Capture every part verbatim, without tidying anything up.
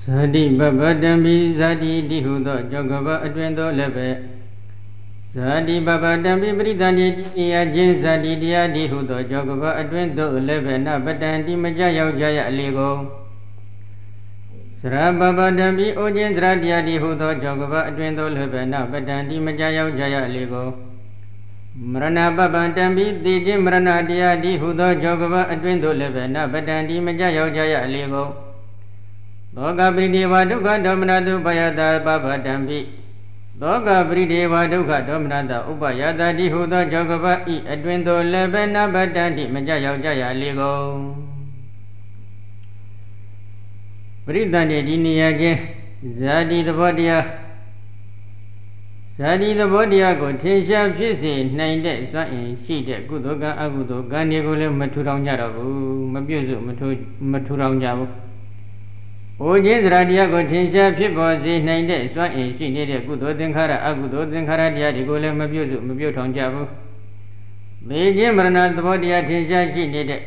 Zadi Baba Dambi Zadi Dihudo Jogaba Adwendo Lebe Zadi Baba Dambi Bridani Yajin Zadi Dia Dihudo Jogaba Adwendo Lebe Nabadandi Majaya Jaya Ligo Sra Baba Dambi Ojin Zradia Dihudo Jogaba Adwendo Lebe Nabadandi Majaya Jaya Ligo Marana Baba Dambi Diji Marana Dia Dihudo Jogaba Adwendo Lebe Nabadandi Majaya Jaya Ligo Doga Brideva Duga Dominadu Bayada Baba Dambi Doga Brideva Duga Dominada Ubayada Dihuda Jogaba I Adwendo Lebena Badandi Majaya Jaya Ligo Bridani Diniaje Zadi the Bodia Zadi the Bodia go Tisha Pisi nine days in Shide Gudoga Agudo Ganigole Maturang Jarabu Mabuzu Maturang Jabu Ojin Radia go Tinsha Pipo Z nine days in she needed Gudo Dinkara Agudo Dinkara Dia de Golem Mabuzu Mabutong Jabu Beijing Marana the Bodia Tinsha she needed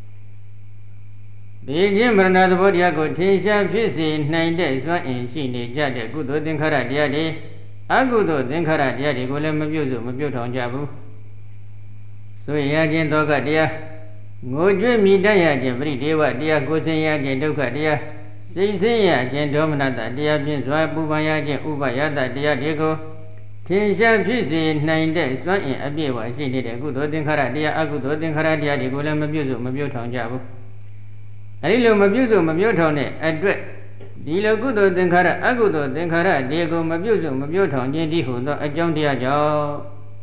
Beijing Marana the Bodia go Tinsha Pisi nine days in she needed Gudo Dinkara Dia de Agudo Dinkara Dia de Golem Mabuzu Mabutong Jabu So Yajin Doga Dia Mojo Midaya Jabri Deva Dia Gosaya Jendoka Dia Sisiya Jendomanata Dia Pinswa Bubaya Jen Ubayada Dia Digo Tinsha Pisi nine days one in Abiwa she needed Gudo Dinkara Dia Agudo Dinkara Dia de Golem Mabuzu Mabutong Jabu Arilo Mabuzu Mabutone Adwet Dilo Gudo Dinkara Agudo Dinkara Diego Mabuzu Mabutong Jendi Hudo Ajong Dia Jo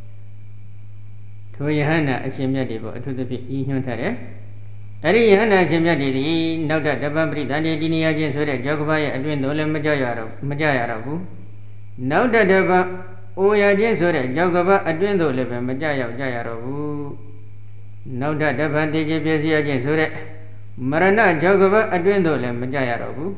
Toyahana Ashimia Debo to the Ihuntare Ari Hana Ashimia Didi Nauta Dabambri Dani Dinia Jensore Jogabaya Adwendo Majaya Majayarabu Nauta Daba Oya Jensore Jogaba Adwendo Lebe Majaya Jayarabu Nauta Dabandi Jepia Jensore Marana Jogaba Adwendo Le Majayarabu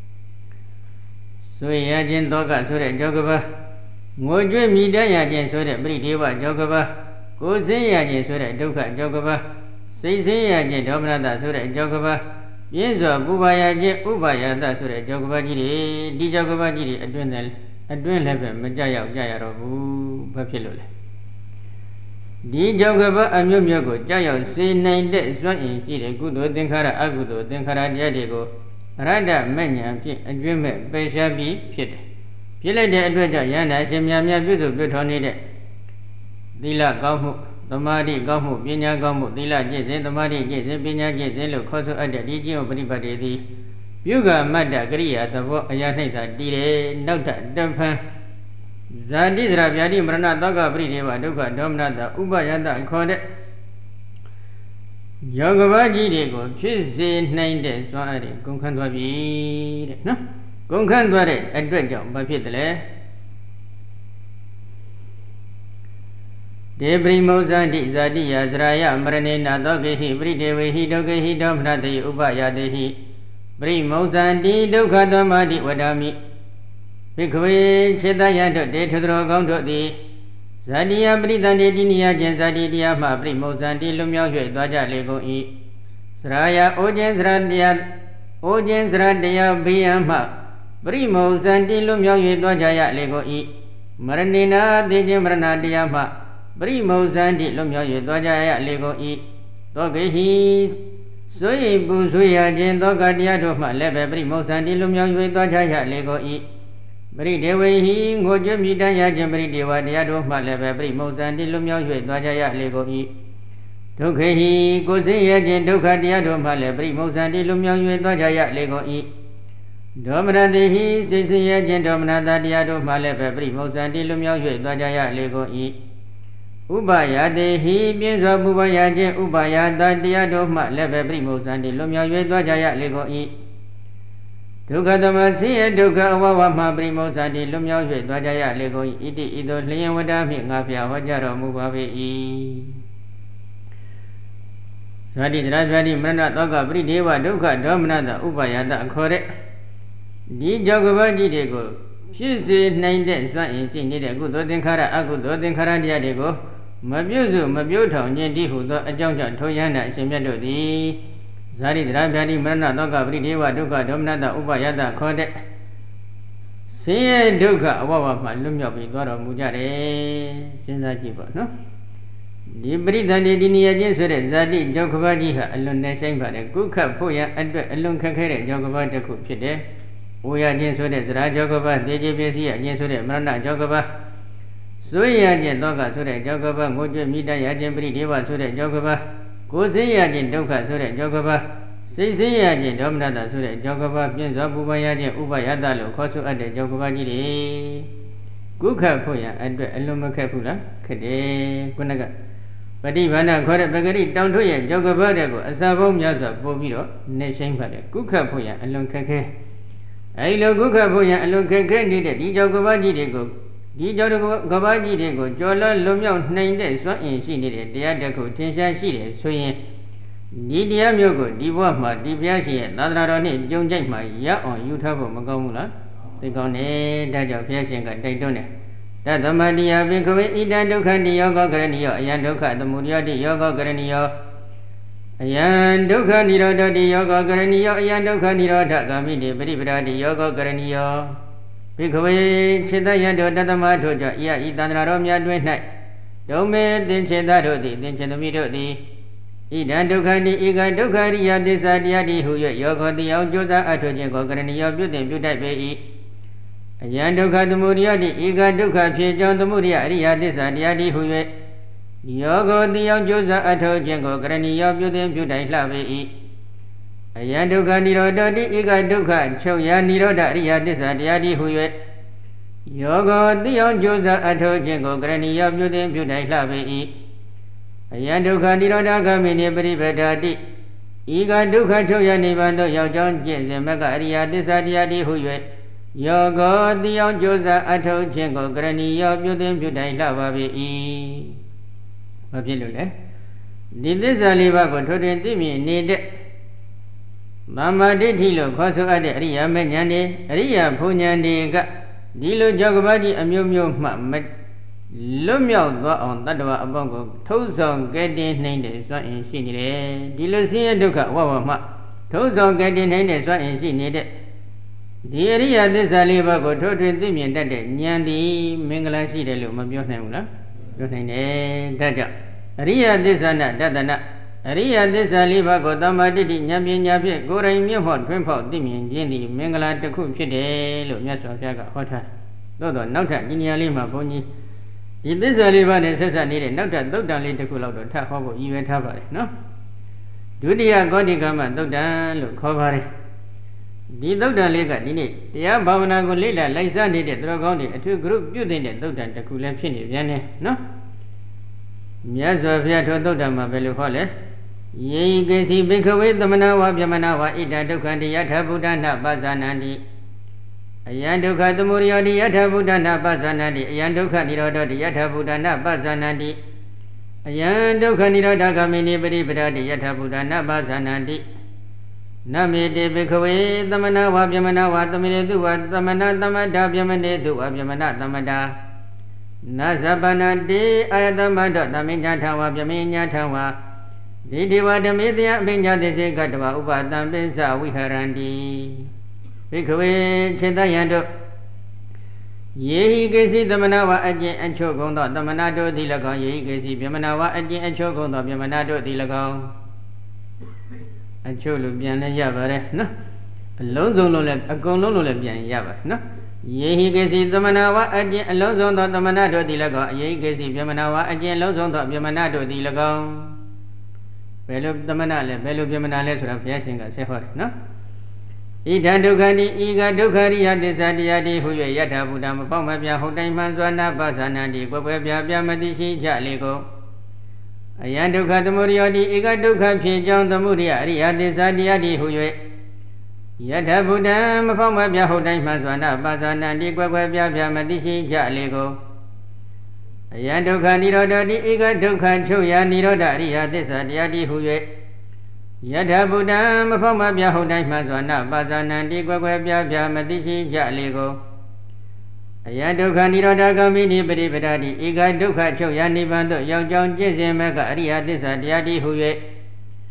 Soya Jendoga Sore Jogaba Mojo Midaya Jensore Brideva Jogaba Gosaya Jensore Duka Jogaba Sisiya Jendomada Sore Jogaba Yenzo Bubaya Je Ubaya da Sore Jogaba Jiri Di Jogaba Jiri Adwendel Adwen Lebe Majaya Jayarabu Papilole Di Jogaba Amyogo Jayo say nine days one in Chile Gudo Dinkara Agudo Dinkara Diadigo Rada Manya Adweme Beshabi Pit Pile de Adwaja Yana Shemyamia Budu Butonide Dila Gamu Tamari Gamu Pinya Gamu Dila Jese Tamari Jese Pinya Jese Lo Koso Ada Digio Bribadi Yuga Mada Gria Tavo Ayatesa Dire Nauta Dampan Zadi Rabiadi Marana Doga Brideva Duka Domnada Ubayada Kode Yogabaji Dego Pisi nine days one Gunkandwabi no Gunkandware Adventure Bapitale Debri Mozandi Zadi Yazraya Maranena Dogehi Bridewi Dogehi Domnadi Ubayadehi Bri Mozandi Duka Domadi Wadami Pikwe Chedayado De Tudro Gondo di Zadia Bridani Dinia Jen Zadi Diama Bri Mozandi Lumio Dwaja Lego I Sraya Ojen Zradia Ojen Zradia Biama Bri Mozandi Lumio Dwaja Lego I Maranina Dejem Rana Diama Bri Mozandi Lumio Dwaja Lego I Dogehi Soy Buzuya Jen Doga Diadoma Lebe Bri Mozandi Lumio Dwaja Lego I Bri Dewi Ngojo Midaya Jambri Dewa Diado Malebe Bri Mozandi Lumio Dwaja Lego I Tokehi Gosaya Jen Duka Diado Male Bri Mozandi Lumio Dwaja Lego I Domra Dehi Sisiya Jen Domnada Diado Malebe Bri Mozandi Lumio Dwaja Lego I Ubaya Dehi Bienzo Bubaya Jen Ubaya Diado Malebe Bri Mozandi Lumio Dwaja Lego I Duka Damasi Duka Wawa Brimo Sadi Lumio Dwaja Lego Iti Ido Lian Wadami Ngafia Wajaro Mubavi Sadi Rajadi Mrana Toga Brideva Duka Domnada Ubayada Kore Di Jogobaji Dego Pisi nine days one in Sinida Gudo Dinkara Agudo Dinkara Diadego Mabuzu Mabuto Yendi Hudo Ajonja Toyana Shimendo Di ဇာတိတရာဗျာတိမရဏသောကပရိဒေဝဒုက္ခဒေါမနတဥပယတခေါ်တဲ့ဆင်းရဲဒုက္ခအဝဝမှလွတ်မြောက်ပြီးသွားတော်မူကြတယ်စဉ်းစားကြည့်ပါနော်ဒီပရိသန္တိဒီနိယချင်းဆိုတဲ့ဇာတိကြောင့်ကဘာကြီးဟာအလွန်နဲ့ဆိုင်ပါတယ်ကုခတ်ဖို့ရအတွက်အလွန်ခက်ခဲတဲ့ကြောင့်ကဘာတစ်ခုဖြစ်တယ်။အိုရချင်းဆိုတဲ့ဇရာကြောင့်ကဘာတေခြင်းပစ္စည်းအချင်းဆိုတဲ့မရဏကြောင့်ကဘာစွေရခြင်းဒုက္ခဆိုတဲ့ကြောင့်ကဘာငိုကြွမိတရခြင်းပရိဒေဝဆိုတဲ့ကြောင့်ကဘာကိုယ်စင်းရခြင်းဒုက္ခဆိုတဲ့ကြောင့်ကဘာစိတ်စင်းရခြင်းဒေါမနတဆိုတဲ့ကြောင့်ကဘာပြင်းစွာပူပန်ရခြင်းဥပယတလို့ခေါ်ဆိုအပ်တဲ့ကြောင့်ကဘာကြီးတွေကုခတ်ဖို့ရအတွက်အလွန်မခက်ဘူးလားခက်တယ်ခုနကပฏิဘာနာခေါ်တဲ့ပဂရိတောင်ထွရဲ့ကြောကဘာတဲ့ကိုအစာပေါင်းများစွာပို့ပြီးတော့နေဆိုင်ပါတယ်ကုခတ်ဖို့ရအလွန်ခက်ခဲအဲဒီလိုကုခတ်ဖို့ရအလွန်ခက်ခဲနေတဲ့ဒီကြောကဘာကြီးတွေကိုဒီကြောကဘာကြီးတွေကိုကြော်လွန်လွန်မြောက်နိုင်တဲ့စွမ်းအင်ရှိနေတဲ့တရားတစ်ခုထင်ရှားရှိတယ်ဆိုရင်ဒီတရားမျိုးကိုဒီဘဝမှာဒီဘုရားရှင်ရဲ့သာသနာတော်နဲ့ကြုံကြိုက်မှာရအောင်ယူထားဖို့မကောင်းဘူးလားသိကောင်းတယ်ဒါကြောင့်ဘုရားရှင်ကတိုက်တွန်းတယ်တသမတိယဘိကဝေဣဒံဒုက္ခတိယောဂကရဏီယောအယံဒုက္ခသမုဒယတိယောဂကရဏီယောအယံဒုက္ခនិရောဓတိယောဂကရဏီယောအယံဒုက္ခនិရောဓဂာမိတိပရိပဒာတိယောဂကရဏီယောဘိကဝေခြေတယံတို့တသမထို့ကြောင့်ဤဤတန္တရာတော်များတွင်၌ဒုံမေသင်္ချေတတို့သည်သင်္ချေသမီးတို့သည်ဣဒံဒုက္ခတိဧကဒုက္ခရိယသစ္စာတရားတိဟု၍ယောဂတိအောင်ကြိုးစားအထောက်ခြင်းကိုကရဏီယောပြုတင်ပြုတတ်ပေ၏အယံဒုက္ခသမုဒယတိဧကဒုက္ခဖြစ်ကြောင်းသမုဒယအရိယသစ္စာတရားတိဟု၍ယောဂတိအောင်ကြိုးစားအထောက်ခြင်းကိုကရဏီယောပြုတင်ပြုတိုင်လှပေ၏အယံဒုက္ခនិရောဓတိဧကဒုက္ခချုပ်ရာនិရောဓအရိယသစ္စာတရားတိဟု၍ယောဂတိအောင်ကြိုးစားအထောက်ခြင်းကိုကရဏီယောပြုတင်ပြုတိုင်လှပေ၏အယံဒုက္ခនិရောဓဂမိနိပရိပဒာတိဧကဒုက္ခချုပ်ရာနိဗ္ဗာန်သို့ရောက်ကြောင်းကျင့်စဉ်မကအရိယသစ္စာတရားတိဟု၍ယောဂတိအောင်ကြိုးစားအထောက်ခြင်းကိုကရဏီယောပြုတင်ပြုတိုင်လှပါပေ၏ဘာဖြစ်လို့လဲဒီသစ္စာလေးပါးကိုထိုးထွင်းသိမြင်နေတဲ့သမ္မာဒိဋ္ဌိလို့ခေါ်ဆိုအပ်တဲ့အရိယာမဉ္ဇဉ်တွေအရိယာဘုံဉ္ဇဉ်တွေကဒီလိုကြောကဘာကြီးအမျိုးမျိုးမှမလွတ်မြောက်သွားအောင်တတ္တဝအပေါင်းကိုထုံးဆောင်ကဲတင်နှိမ့်တဲ့စွမ်းအင်ရှိနေတယ်ဒီလိုဆင်းရဲဒုက္ခဝဝမှထုံးဆောင်ကဲတင်နှိမ့်တဲ့စွမ်းအင်ရှိနေတဲ့ဒီအရိယသစ္စာလေးပါးကိုထိုးထွင်းသိမြင်တတ်တဲ့ဉာဏ်သည်မင်္ဂလာရှိတယ်လို့မပြောနိုင်ဘူးလားပြောနိုင်တယ်ဒါကြောင့်အရိယသစ္စာနဲ့တတနာအရိယသစ္စာလေးပါးကိုသမ္မာဒိဋ္ဌိဉာဏ်ပညာဖြင့်ကိုယ်တိုင်မျက်မှောက်ထွန်းဖောက်သိမြင်ခြင်းသည်မင်္ဂလာတစ်ခုဖြစ်တယ်လို့မြတ်စွာဘုရားကဟောထားသို့တော့နောက်ထပ်ဒီနေရာလေးမှာဘုန်းကြီးဒီသစ္စာလေးပါးနဲ့ဆက်ဆက်နေတဲ့နောက်ထပ်သုတ်တန်လေးတစ်ခုလောက်တော့ထပ်ဟောဖို့ရည်ရွယ်ထားပါတယ်နော်ဒုတိယကောတိကမသုတ်တန်လို့ခေါ်ပါတယ်ဒီသုတ်တန်လေးကဒီနေ့တရားဘာဝနာကိုလေ့လာလိုက်စားနေတဲ့သူတော်ကောင်းတွေအထူးဂရုပြုတဲ့သုတ်တန်တစ်ခုလည်းဖြစ်နေပြန်တယ်နော်မြတ်စွာဘုရားထိုသုတ်တန်မှာဘယ်လိုဟောလဲယေကိစီဘိက္ခဝေသမဏဝဗျမနဝဣဒဒုက္ခတိယထာဘုဒ္ဓနာပဇာနန္တိအယံဒုက္ခသမုဒယတိယထာဘုဒ္ဓနာပဇာနန္တိအယံဒုက္ခនិရောဓတိယထာဘုဒ္ဓနာပဇာနန္တိအယံဒုက္ခនិရောဓဂမိနိပရိပဒတိယထာဘုဒ္ဓနာပဇာနန္တိနမေတေဘိခဝေသမဏဝဗျမနဝသမေတုဝသမဏသမတ္တဗျမနေတုဝဗျမနသမတ္တနသဗ္ဗနတေအာယတမတ္တသမိညာထဝဗျမေညာထဝဒီဒီဝဓမေတယအပိညာတိစေကတဝဥပတံပိစဝိဟရန္တိဘိခဝေခြေတယံတို့ယေဟိကေစီသမဏဝအကျင့်အချို့ကုန်သောသမဏတို့သည်၎င်းယေဟိကေစီဗျမနဝအကျင့်အချို့ကုန်သောဗျမနတို့သည်၎င်းအချို့လို့ပြန်လဲရပါတယ်နော်အလုံးစုံလို့လည်းအကုန်လုံးလို့လည်းပြန်ရပါတယ်နော်ယေဟိကေစီသမဏဝအကျင့်အလုံးစုံသောသမဏတို့သည်၎င်းယေဟိကေစီဗျမနဝအကျင့်အလုံးစုံသောဗျမနတို့သည်၎င်းဘယ်လိုသမဏလဲဘယ်လိုဗျမနလဲဆိုတာဘုရားရှင်ကဆက်ဟောတယ်နော်ဣဒံဒုက္ခတိဤကဒုက္ခရိယသစ္စာတရားတိဟု၍ယထာဘုဒ္ဓမပေါက်မပြဟုတ်တိုင်းမှန်စွာနာပသနာတိကွယ်ပွဲပြပြမတိရှိကြလေကုန်အယံဒုက္ခသမုဒယတိဧကဒုက္ခဖြစ်ကြောင်းသမုဒယအရိယသစ္စာတရားတိဟု၍ယထာဘုဒ္ဓမပေါက်မပြဟုတ်တိုင်းမှန်စွာနာပသနာတိကွယ်ပွဲပြပြမတိရှိကြလေကုန်အယံဒုက္ခនិရောဓတိဧကဒုက္ခချုပ်ရာនិရောဓအရိယသစ္စာတရားတိဟု၍ယထာဘုဒ္ဓမဖောက်မပြဟုတ်တိုင်းမှစွာနာပါဇာနံတိကွယ်ကွယ်ပြပြမသိရှိကြလေကုန်အယဒုက္ခនិရောဓဂမိနိပရိပဒာတိဧကဒုက္ခချုပ်ရာနိဗ္ဗာန်သို့ရောက်ကြောင်းကျင့်စဉ်မဲ့ကအရိယသစ္စာတရားတိဟု၍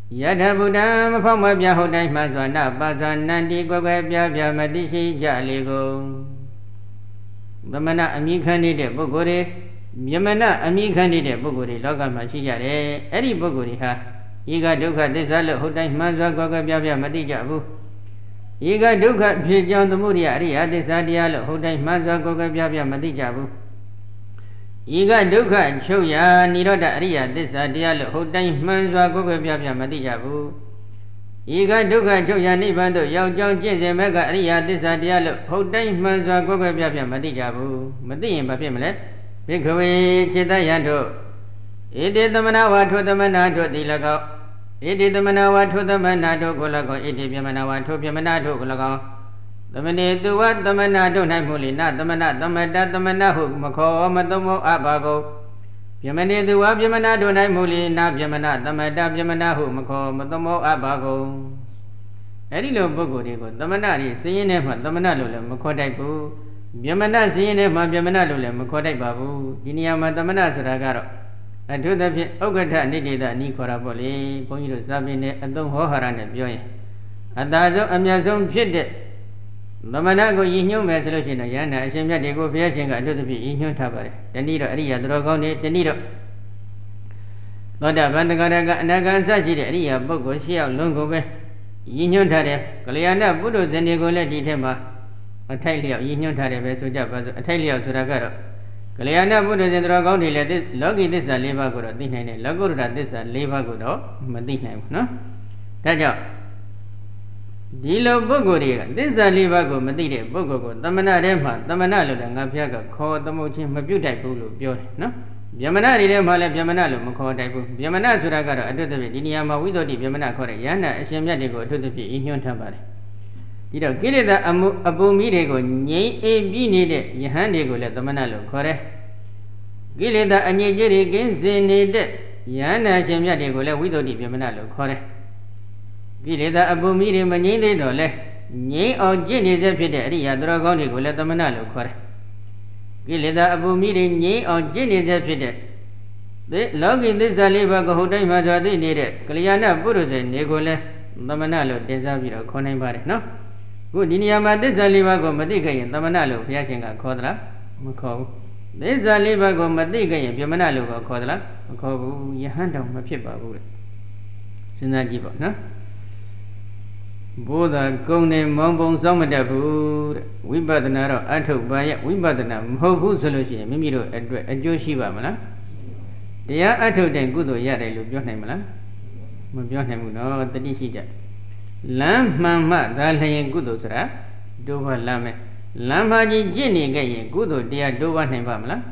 ယထဗုဒ္ဓံမဖောက်မပြဟုတ်တိုင်းမှစွာနာပါဇာနန္တိကွယ်ကွယ်ပြပြမသိရှိကြလေကုန်သမဏအမိခံနေတဲ့ပုဂ္ဂိုလ်တွေမြမဏအမိခံနေတဲ့ပုဂ္ဂိုလ်တွေလောကမှာရှိကြတယ်အဲ့ဒီပုဂ္ဂိုလ်တွေဟာဤကဒုက္ခသစ္စာလို့ဟုတ်တိုင်းမှန်စွာကွယ်ကွယ်ပြပြမသိကြဘူးဤကဒုက္ခဖြစ်ကြောင်းသမုဒိယအရိယသစ္စာတရားလို့ဟုတ်တိုင်းမှန်စွာကွယ်ကွယ်ပြပြမသိကြဘူးဤကဒုက္ခချုပ်ရာនិရောဓအရိယသစ္စာတရားလို့ဟုတ်တိုင်းမှန်စွာကွယ်ကွယ်ပြပြမသိကြဘူးဤကဒုက္ခချုပ်ရာနိဗ္ဗာန်သို့ရောက်ကြောင်းကျင့်စဉ်မဲ့ကအရိယသစ္စာတရားလို့ဟုတ်တိုင်းမှန်စွာကွယ်ကွယ်ပြပြမသိကြဘူးမသိရင်ဘာဖြစ်မလဲဘိက္ခဝေจิตယံတို့ဣတိသမဏဝါထုသမဏတို့တိ၎င်းဣတိသမဏဝါထုသမဏတို့ကို၎င်းဣတိပြမဏဝါထုပြမဏတို့ကို၎င်းသမဏေသူဝသမဏတို့၌မူလိနသမဏသမတသမဏဟုမခောမသုံးမောအဘာကိုပြမဏေသူဝပြမဏတို့၌မူလိနပြမဏသမတပြမဏဟုမခောမသုံးမောအဘာကိုအဲ့ဒီလိုပုဂ္ဂိုလ်တွေကိုသမဏတွေစည်ရင်ထဲမှာသမဏလို့လည်းမခေါ်တတ်ဘူးပြမဏစည်ရင်ထဲမှာပြမဏလို့လည်းမခေါ်တတ်ပါဘူးဒီနေရာမှာသမဏဆိုတာကတော့အထုသဖြင့်ဥက္ကဋ္ဌနိတိတနိခေါ်တာပေါ့လေဘုန်းကြီးတို့ဇာပိနဲ့အသုံးဟောဟာရနဲ့ပြောရင်အတာဆုံးအမြတ်ဆုံးဖြစ်တဲ့သမဏကိုရည်ညွှန်းမယ်ဆိုလို့ရှိရင်တော့ယန္တာအရှင်မြတ်တွေကိုဘုရားရှင်ကအထုသဖြင့်ရည်ညွှန်းထားပါတယ်တနည်းတော့အရိယာတော်ကောင်းတွေတနည်းတော့သောတာပန်တဂရကအနာဂံစရှိတဲ့အရိယာပုဂ္ဂိုလ်ရှစ်ယောက်လုံးကိုပဲရည်ညွှန်းထားတယ်ကလျာဏပုရုဇဉ်တွေကိုလည်းဒီထက်မှာအထိုက်လျောက်ရည်ညွှန်းထားတယ်ပဲဆိုကြပါစို့အထိုက်လျောက်ဆိုတာကတော့ကလျာဏပုရုဇဉ်တော်ကောင်းတွေလည်းလောကီသစ္စာ၄ပါးကိုတော့သိနိုင်တယ်လောကုတ္တရသစ္စာ၄ပါးကိုတော့မသိနိုင်ဘူးနော်ဒါကြောင့်ဒီလိုပုဂ္ဂိုလ်တွေကသစ္စာ၄ပါးကိုမသိတဲ့ပုဂ္ဂိုလ်ကိုသမဏထဲမှာသမဏလို့လည်းငါဖျားကခေါ်သမုတ်ချင်းမပြုတ်တတ်ဘူးလို့ပြောတယ်နော်ဗျမဏတွေထဲမှာလည်းဗျမဏလို့မခေါ်တတ်ဘူးဗျမဏဆိုတာကတော့အထွတ်သဖြင့်ဒီနေရာမှာဝိသုဒ္ဓိဗျမဏခေါ်တဲ့ယန္တာအရှင်မြတ်တွေကိုအထွတ်သဖြင့်ညွှန်းထားပါတယ်ဒီတော့ကိလေသာအမှုအပူမီတွေကိုငြိမ့်အေးပြီးနေတဲ့ယဟန်တွေကိုလည်းသမဏလို့ခေါ်တယ်ကိလေသာအငြိမ့်ကြီးတွေကင်းစင်နေတဲ့ယန္တာအရှင်မြတ်တွေကိုလည်းဝိသုဒ္ဓိဗျမဏလို့ခေါ်တယ်ကိလေသာအပူမီတွေမငြိမ့်သေးတော့လဲငြိမ့်အောင်ကျင့်နေစေဖြစ်တဲ့အရိယာသူတော်ကောင်းတွေကိုလည်းသမဏလို့ခေါ်တယ်ကိလေသာအပူမီတွေငြိမ့်အောင်ကျင့်နေစေဖြစ်တဲ့လောကီသစ္စာလေးပါးကိုဟုတ်တိုင်းမှာစွာသိနေတဲ့ကလျာဏပုရုဇဉ်တွေကိုလည်းသမဏလို့တင်စားပြီးတော့ခေါ်နိုင်ပါတယ်နော်ခုဒီနေရာမှာသစ္စာလေးပါးကိုမသိခဲ့ရင်သမဏလို့ဘုရားရှင်ကခေါ်သလားမခေါ်ဘူးသစ္စာလေးပါးကိုမသိခဲ့ရင်ပြမဏလို့ခေါ်သလားမခေါ်ဘူးယဟန်တောင်မဖြစ်ပါဘူးတဲ့စဉ်းစားကြည့်ပါနော်ဘုရားကုံနေမောင်ပုံစောင့်မတတ်ဘူးတဲ့ဝိပဿနာတော့အထုတ်ပါရဲ့ဝိပဿနာမဟုတ်ဘူးဆိုလို့ရှိရင်မိမိတို့အတွက်အကျိုးရှိပါမလားတရားအထုတ်တဲ့ကုသိုလ်ရတယ်လို့ပြောနိုင်မလားမပြောနိုင်ဘူးနော်တတိရှိကြလမ်းမှန်မှဒါလျင်ကုသိုလ်ဆိုတာဒုဘလမ်းမယ်လမ်းမကြီးကျင့်နေခဲ့ရင်ကုသိုလ်တရားဒုဘနိုင်ပါမလား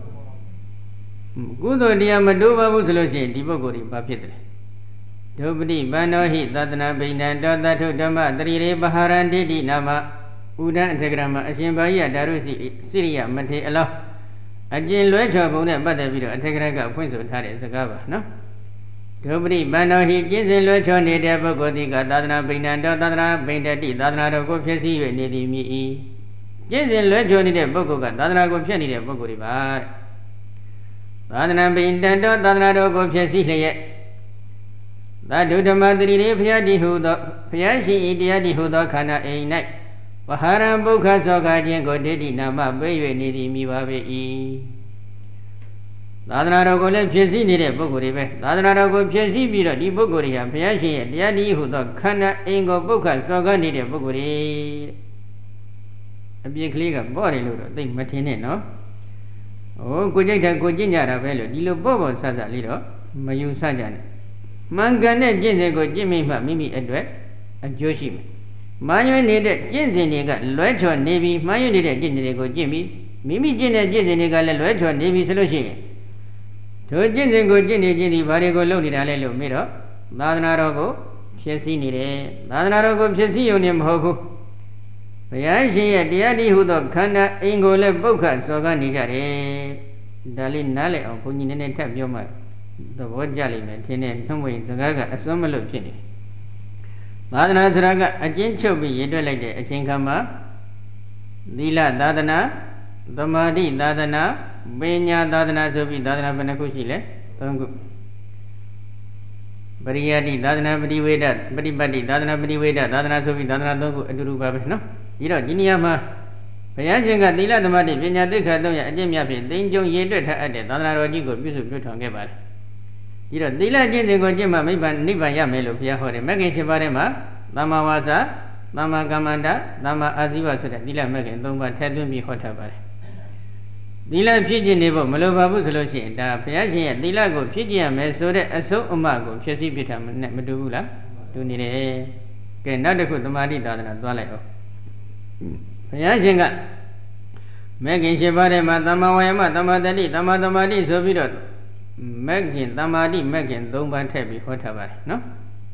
ကုသိုလ်တရားမဒုဘဘူးဆိုလို့ရှိရင်ဒီပုဂ္ဂိုလ်ဒီဘာဖြစ်တယ်ဒုပတိဗန္နောဟိသတ္တနာပိဏံတောတထုဓမ္မတရိရေပဟာရန္တိတိနာမဥဒံအထကရမအရှင်ဘာယဓာရုစီစိရိယမထေအလောအကျဉ်လွဲချော်ပုံနဲ့ပတ်သက်ပြီးတော့အထကရကဖွင့်ဆိုထားတဲ့စကားပါနော်ဒုပတိဗန္နောဟိကျင့်စဉ်လွဲချော်နေတဲ့ပုဂ္ဂိုလ်ဒီကသာသနာပိဏံတောသတ္တနာပိဏတိသာသနာတော်ကိုဖြစ်စီ၍နေသည်မြည်၏ကျင့်စဉ်လွဲချော်နေတဲ့ပုဂ္ဂိုလ်ကသာသနာကိုဖြစ်နေတဲ့ပုဂ္ဂိုလ်တွေပါတဲ့သာသနာပိဏံတောသာသနာတော်ကိုဖြစ်စီလျက်သတ္တုဓမ္မတရိရေဘုရားတိဟုသောဘုရားရှင်ဤတရားတိဟုသောခန္ဓာအိမ်၌ဝဟာရံပုခသောကခြင်းကိုဒိဋ္ဌိနာမပေး၍နေသည်မိပါပေ၏သာသနာတော်ကိုလည်းဖြစ်စည်းနေတဲ့ပုဂ္ဂိုလ်တွေပဲသာသနာတော်ကိုဖြစ်စည်းပြီးတော့ဒီပုဂ္ဂိုလ်တွေဟာဘုရားရှင်ရဲ့တရားတိဟုသောခန္ဓာအိမ်ကိုပုခသောကနေတဲ့ပုဂ္ဂိုလ်တွေအပြစ်ကလေးကပေါ့တယ်လို့တော့သိမထင်နဲ့နော်ဟိုကိုကြိုက်တာကိုကျင့်ကြတာပဲလို့ဒီလိုပေါ့ပေါ့ဆဆလေးတော့မယူဆကြနဲ့မှန်ကန်တဲ့ကျင့်စဉ်ကိုကျင့်မိမှမိမိအတွက်အကျိုးရှိမယ်။မှားယွင်းနေတဲ့ကျင့်စဉ်တွေကလွဲချော်နေပြီးမှားယွင်းနေတဲ့ကျင့်စဉ်တွေကိုကျင့်ပြီးမိမိကျင့်တဲ့ကျင့်စဉ်တွေကလည်းလွဲချော်နေပြီဆိုလို့ရှိရင်တို့ကျင့်စဉ်ကိုကျင့်နေခြင်းဒီဘာတွေကိုလုပ်နေတာလဲလို့မေးတော့သာသနာတော်ကိုဖြစ်စည်းနေတယ်။သာသနာတော်ကိုဖြစ်စည်းရုံနဲ့မဟုတ်ဘူး။ဘုရားရှင်ရဲ့တရားတည်းဟုသောခန္ဓာအိမ်ကိုလည်းပုတ်ခတ်စော်ကားနေကြတယ်။ဒါလေးနားလည်အောင်ဘုန်းကြီးနည်းနည်းထပ်ပြောမှသဘောကျလိမ့်မယ်ထင်တဲ့နှုတ်ဝင်စကားကအစွမ်းမလို့ဖြစ်နေသာသနာဆိုတာကအကျဉ်းချုပ်ပြီးရည်တွက်လိုက်တဲ့အချိန်ခါမှာသီလသာသနာသမာဓိသာသနာပညာသာသနာဆိုပြီးသာသနာဘယ်နှခုရှိလဲသုံးခုပရိယတိသာသနာပရိဝေဒပฏิပတ်တိသာသနာပရိဝေဒသာသနာဆိုပြီးသာသနာသုံးခုအတူတူပါပဲနော်ဒီတော့ဒီနေရာမှာဘုရားရှင်ကသီလသမာဓိပညာသိက္ခာသုံးရအကျင့်မြတ်ဖြင့်သိဉ္ဇုံရေတွက်ထားအပ်တဲ့သာသနာတော်ကြီးကိုပြုစုပြုထောင်ခဲ့ပါတယ်ဒီတော့သီလကျင့်စဉ်ကိုကျင့်မှနိဗ္ဗာန်နိဗ္ဗာန်ရမယ်လို့ဘုရားဟောတယ်မဂ္ဂင်၈ပါးထဲမှာသမ္မာဝါစာသမ္မာကမ္မန္တသမ္မာအာဇီဝဆိုတဲ့သီလမဂ္ဂင်၃ပါးထည့်သွင်းပြီးဟောထားပါတယ်သီလဖြစ်ခြင်းနေဖို့မလိုပါဘူးဆိုလို့ရှိရင်ဒါဘုရားရှင်ရဲ့သီလကိုဖြစ်ခြင်းရမယ်ဆိုတဲ့အဆုံးအမကိုဖြစ်စီပြထားနဲ့မတူဘူးလားတူနေတယ်ကဲနောက်တစ်ခုသမာဓိသာသနာသွားလိုက်အောင်ဘုရားရှင်ကမဂ္ဂင်၈ပါးထဲမှာသမ္မာဝါယာမသမ္မာတတိသမ္မာသမာဓိဆိုပြီးတော့မဂ္ဂင်သမာဓိမဂ္ဂင်၃ပါးထည့်ပြီးဟောထားပါတယ်နော်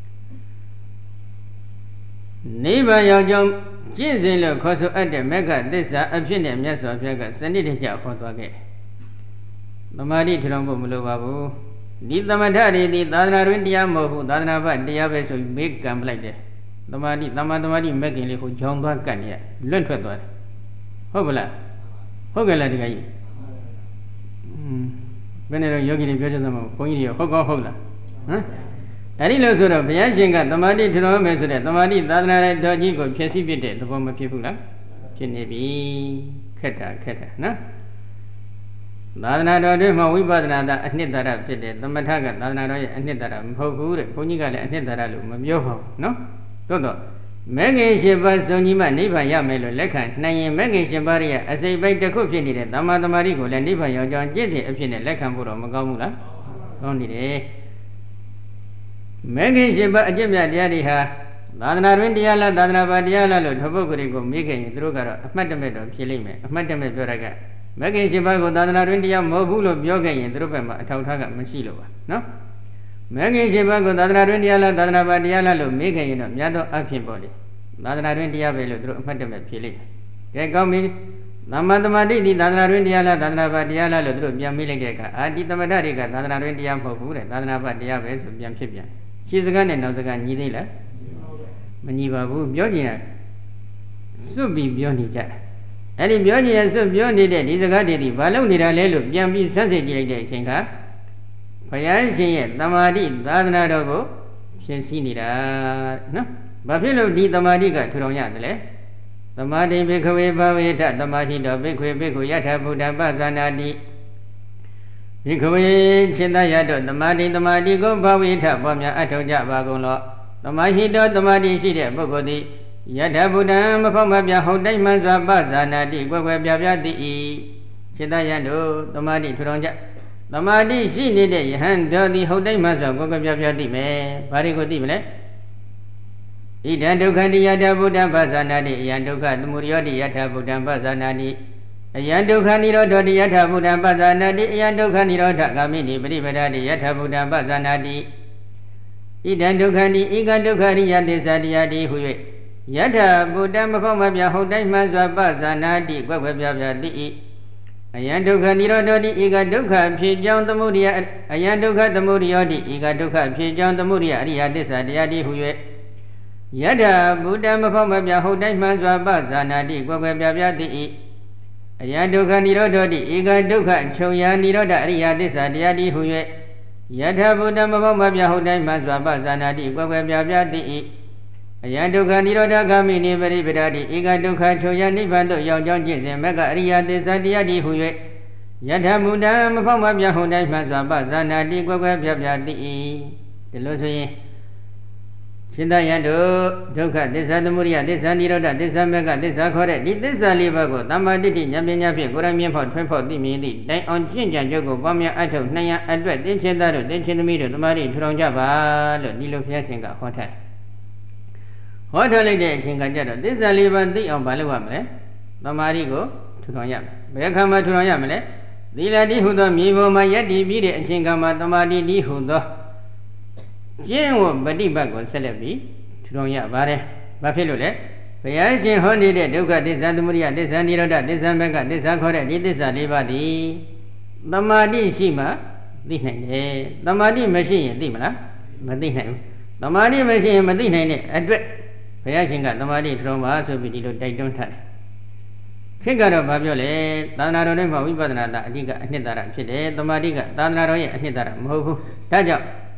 နိဗ္ဗာန်ရောက်ကြောင်းကျင့်စဉ်လို့ခေါ်ဆိုအပ်တဲ့မဂ္ဂသစ္စာအဖြစ်နဲ့မြတ်စွာဘုရားကစနစ်တကျဟောသွားခဲ့သမာဓိထူထောင်ဖို့မလိုပါဘူးဒီသမထတွေဒီသာသနာတွင်တရားမဟုတ်ဘူးသာသနာ့ဘတရားပဲဆိုပြီးမေးကံပလိုက်တယ်သမာဓိသမ္မာသမာဓိမဂ္ဂင်လေးကိုကြောင်းသွားကတ်နေရလွတ်ထွက်သွားတယ်ဟုတ်ပလားဟုတ်ကဲ့လားဒီကကြီးอืมဘယ်နဲ့တော့ယောဂီတွေပြောကြသမှာဘုန်းကြီးတွေဟုတ်ကောဟုတ်လားဟမ်အဲ့ဒီလို့ဆိုတော့ဘုရားရှင်ကသမာဓိထူထောင်မယ်ဆိုတဲ့သမာဓိသာသနာတော်ကြီးကိုဖြည့်ဆည်းပြတဲ့သဘောမဖြစ်ဘူးလားဖြစ်နေပြီခက်တာခက်တာနော်သာသနာတော်တွေမှာဝိပဿနာသာအနှစ်သာရဖြစ်တယ်သမထကသာသနာတော်ရဲ့အနှစ်သာရမဟုတ်ဘူးတဲ့ဘုန်းကြီးကလည်းအနှစ်သာရလို့မပြောပါဘူးနော်သို့တော့မဂ္ဂင်၈ပါးစုံညီမှနိဗ္ဗာန်ရမယ်လို့လက်ခံနိုင်ရင်မဂ္ဂင်၈ပါးရဲ့အစိပ်ပိုက်တစ်ခုဖြစ်နေတဲ့သမ္မာသမာဓိကိုလည်းနိဗ္ဗာန်ရောက်ကြောင်းကျင့်စဉ်အဖြစ်နဲ့လက်ခံဖို့တော့မကောင်းဘူးလားကောင်းနေတယ်မဂ္ဂင်၈ပါးအကျင့်မြတ်တရားတွေဟာသာသနာတွင်တရားလားသာသနာပါတရားလားလို့ထပုဂ္ဂိုလ်တွေကိုမေးခဲ့ရင်သူတို့ကတော့အမှတ်တမဲ့တော့ဖြစ်လိမ့်မယ်အမှတ်တမဲ့ပြောရကမဂ္ဂင်၈ပါးကိုသာသနာတွင်တရားမဟုတ်ဘူးလို့ပြောခဲ့ရင်သူတို့ဘက်မှာအထောက်ထားကမရှိလို့ပါနော်မဂ္ဂင်၈ပါးကိုသာသနာတွင်တရားလားသာသနာပါတရားလားလို့မေးခဲ့ရင်တော့များသောအဖြစ်ပေါ်လေသာသနာတွင်တရားပဲလို့သူတို့အမှတ်တမဲ့ဖြစ်လိမ့်မယ်ကဲကောင်းပြီသမ္မာသမာဓိဒီသာသနာတွင်တရားလားသာသနာပါတရားလားလို့သူတို့ပြန်မေးလိုက်တဲ့အခါအာဒီသမထတွေကသာသနာတွင်တရားမဟုတ်ဘူးတဲ့သာသနာပါတရားပဲဆိုပြန်ဖြစ်ပြန်ရှင်းစကားနဲ့နောက်စကားညီသေးလားမညီပါဘူးပြောကြည့်ရစွတ်ပြီးပြောနေကြတယ်အဲ့ဒီပြောကြည့်ရစွတ်ပြောနေတဲ့ဒီစကားတွေဒီဘာလို့နေတာလဲလို့ပြန်ပြီးဆက်စစ်ကြည့်လိုက်တဲ့အချိန်ကဘုရားရှင်ရဲ့သမာဓိသာသနာတော်ကိုဖြည့်ဆည်းနေတာနော်ဘာဖြစ်လို့ဒီသမာဓိကထူထောင်ရတယ်လဲသမာဓိဘိခဝေဘဝေထသမာဓိတော်ဘိခွေဘိက္ခုယထာဘုဒ္ဓပသနာတိဘိခဝေရှင်သာရတော်သမာဓိသမာဓိကိုဘဝေထပေါ်များအထောက်ကြပါကုန်လောသမာဓိတော်သမာဓိရှိတဲ့ပုဂ္ဂိုလ်သည်ယထာဘုဒ္ဓမဖောက်မပြဟုတ်တိုင်းမှန်စွာပဇာနာတိကွယ်ကွယ်ပြပြသည်ဤရှင်သာရတော်သမာဓိထူထောင်ကြသမာဓိရှိနေတဲ့ယဟန်တော်သည်ဟုတ်တိုင်းမှဆိုကိုယ်ကပြပြသိမယ်။ဘာတွေကိုသိမလဲ။ဣဒံဒုက္ခတိယထာဘုဒ္ဓဘာဇာနာတိအယံဒုက္ခသမုဒယောတိယထာဘုဒ္ဓဘာဇာနာတိအယံဒုက္ခនិရောဓတိယထာဘုဒ္ဓဘာဇာနာတိအယံဒုက္ခនិရောဓဂာမိနိပရိပဒတိယထာဘုဒ္ဓဘာဇာနာတိဣဒံဒုက္ခတိဧကဒုက္ခရိယသစ္စာတရားတိဟု၍ယထာဘုဒ္ဓမဖောက်မပြဟုတ်တိုင်းမှစွာဘာဇာနာတိကွယ်ကွယ်ပြပြသိ၏အယံဒုက္ခនិရောဓတိဧကဒုက္ခဖြစ်ကြောင်းသမုဒယအယံဒုက္ခသမုဒယောတိဧကဒုက္ခဖြစ်ကြောင်းသမုဒယအရိယသစ္စာတရားတိဟု၍ယထာဘုဒ္ဓမဖောက်မပြဟုတ်တိုင်းမှစွာပဇာနာတိကွယ်ကွယ်ပြပြသိ၏အယံဒုက္ခនិရောဓတိဧကဒုက္ခချုပ်ရာនិရောဓအရိယသစ္စာတရားတိဟု၍ယထာဘုဒ္ဓမဖောက်မပြဟုတ်တိုင်းမှစွာပဇာနာတိကွယ်ကွယ်ပြပြသိ၏အယံဒုက္ခនិရောဓဂာမိနိပရိပဒတိဧကဒုက္ခချုပ်ရာနိဗ္ဗာန်သို့ရောက်ကြောင်းကျင့်စဉ်မဂ္ဂအရိယသစ္စာတရားတိဟု၍ယထာဘုဒ္ဓမဖောက်မပြဟုတ်တိုင်းမှစွာပဇာနာတိကွယ်ကွယ်ပြပြသိ၏ဒီလိုဆိုရင်ရှင်သာယံတို့ဒုက္ခသစ္စာသမုဒယသစ္စာនិရောဓသစ္စာမဂ္ဂသစ္စာခေါ်တဲ့ဒီသစ္စာလေးပါးကိုသမ္မာတိဋ္ဌိဉာဏ်ပညာဖြင့်ကိုယ်တိုင်မြင်ဖောက်ထွန်းဖောက်သိမြင်သည့်တိုင်အောင်ကျင့်ကြံကြုတ်ကိုပေါင်းများအထောက်နှံရအတွက်သင်္ချေသားတို့သင်္ချေသမီးတို့သမာဓိထူထောင်ကြပါလို့ဒီလိုဘုရားရှင်ကဟောထားဟောထားလိုက်တဲ့အချိန်ကကြတော့သစ္စာလေးပါးသိအောင်မလုပ်ရမလဲသမာဓိကိုထူထောင်ရမယ်ဘယ်ခါမှထူထောင်ရမလဲသီလတိဟုသောမြေပေါ်မှာယက်တည်ပြီးတဲ့အချိန်ကမှသမာဓိတိဟုသောကျင့်ဝတ်ပฏิပတ်ကိုဆက်လက်ပြီးထူထောင်ရပါတယ်ဘာဖြစ်လို့လဲဘုရားရှင်ဟောနေတဲ့ဒုက္ခသစ္စာသမုဒယသစ္စာនិရောဓသစ္စာမဂ္ဂသစ္စာခေါ်တဲ့ဒီသစ္စာလေးပါးသည်သမာဓိရှိမှသိနိုင်တယ်သမာဓိမရှိရင်သိမလားမသိနိုင်ဘူးသမာဓိမရှိရင်မသိနိုင်တဲ့အတွက်ဘုရားရှင်ကသမာဓိထူထောင်ပါဆိုပြီးဒီလိုတိုက်တွန်းထားတယ်ခေတ်ကတော့ဘာပြောလဲသာသနာတော်ထဲမှာဝိပဿနာတာအဓိကအနှစ်သာရဖြစ်တယ်သမာဓိကသာသနာတော်ရဲ့အနှစ်သာရမဟုတ်ဘူးဒါကြောင့်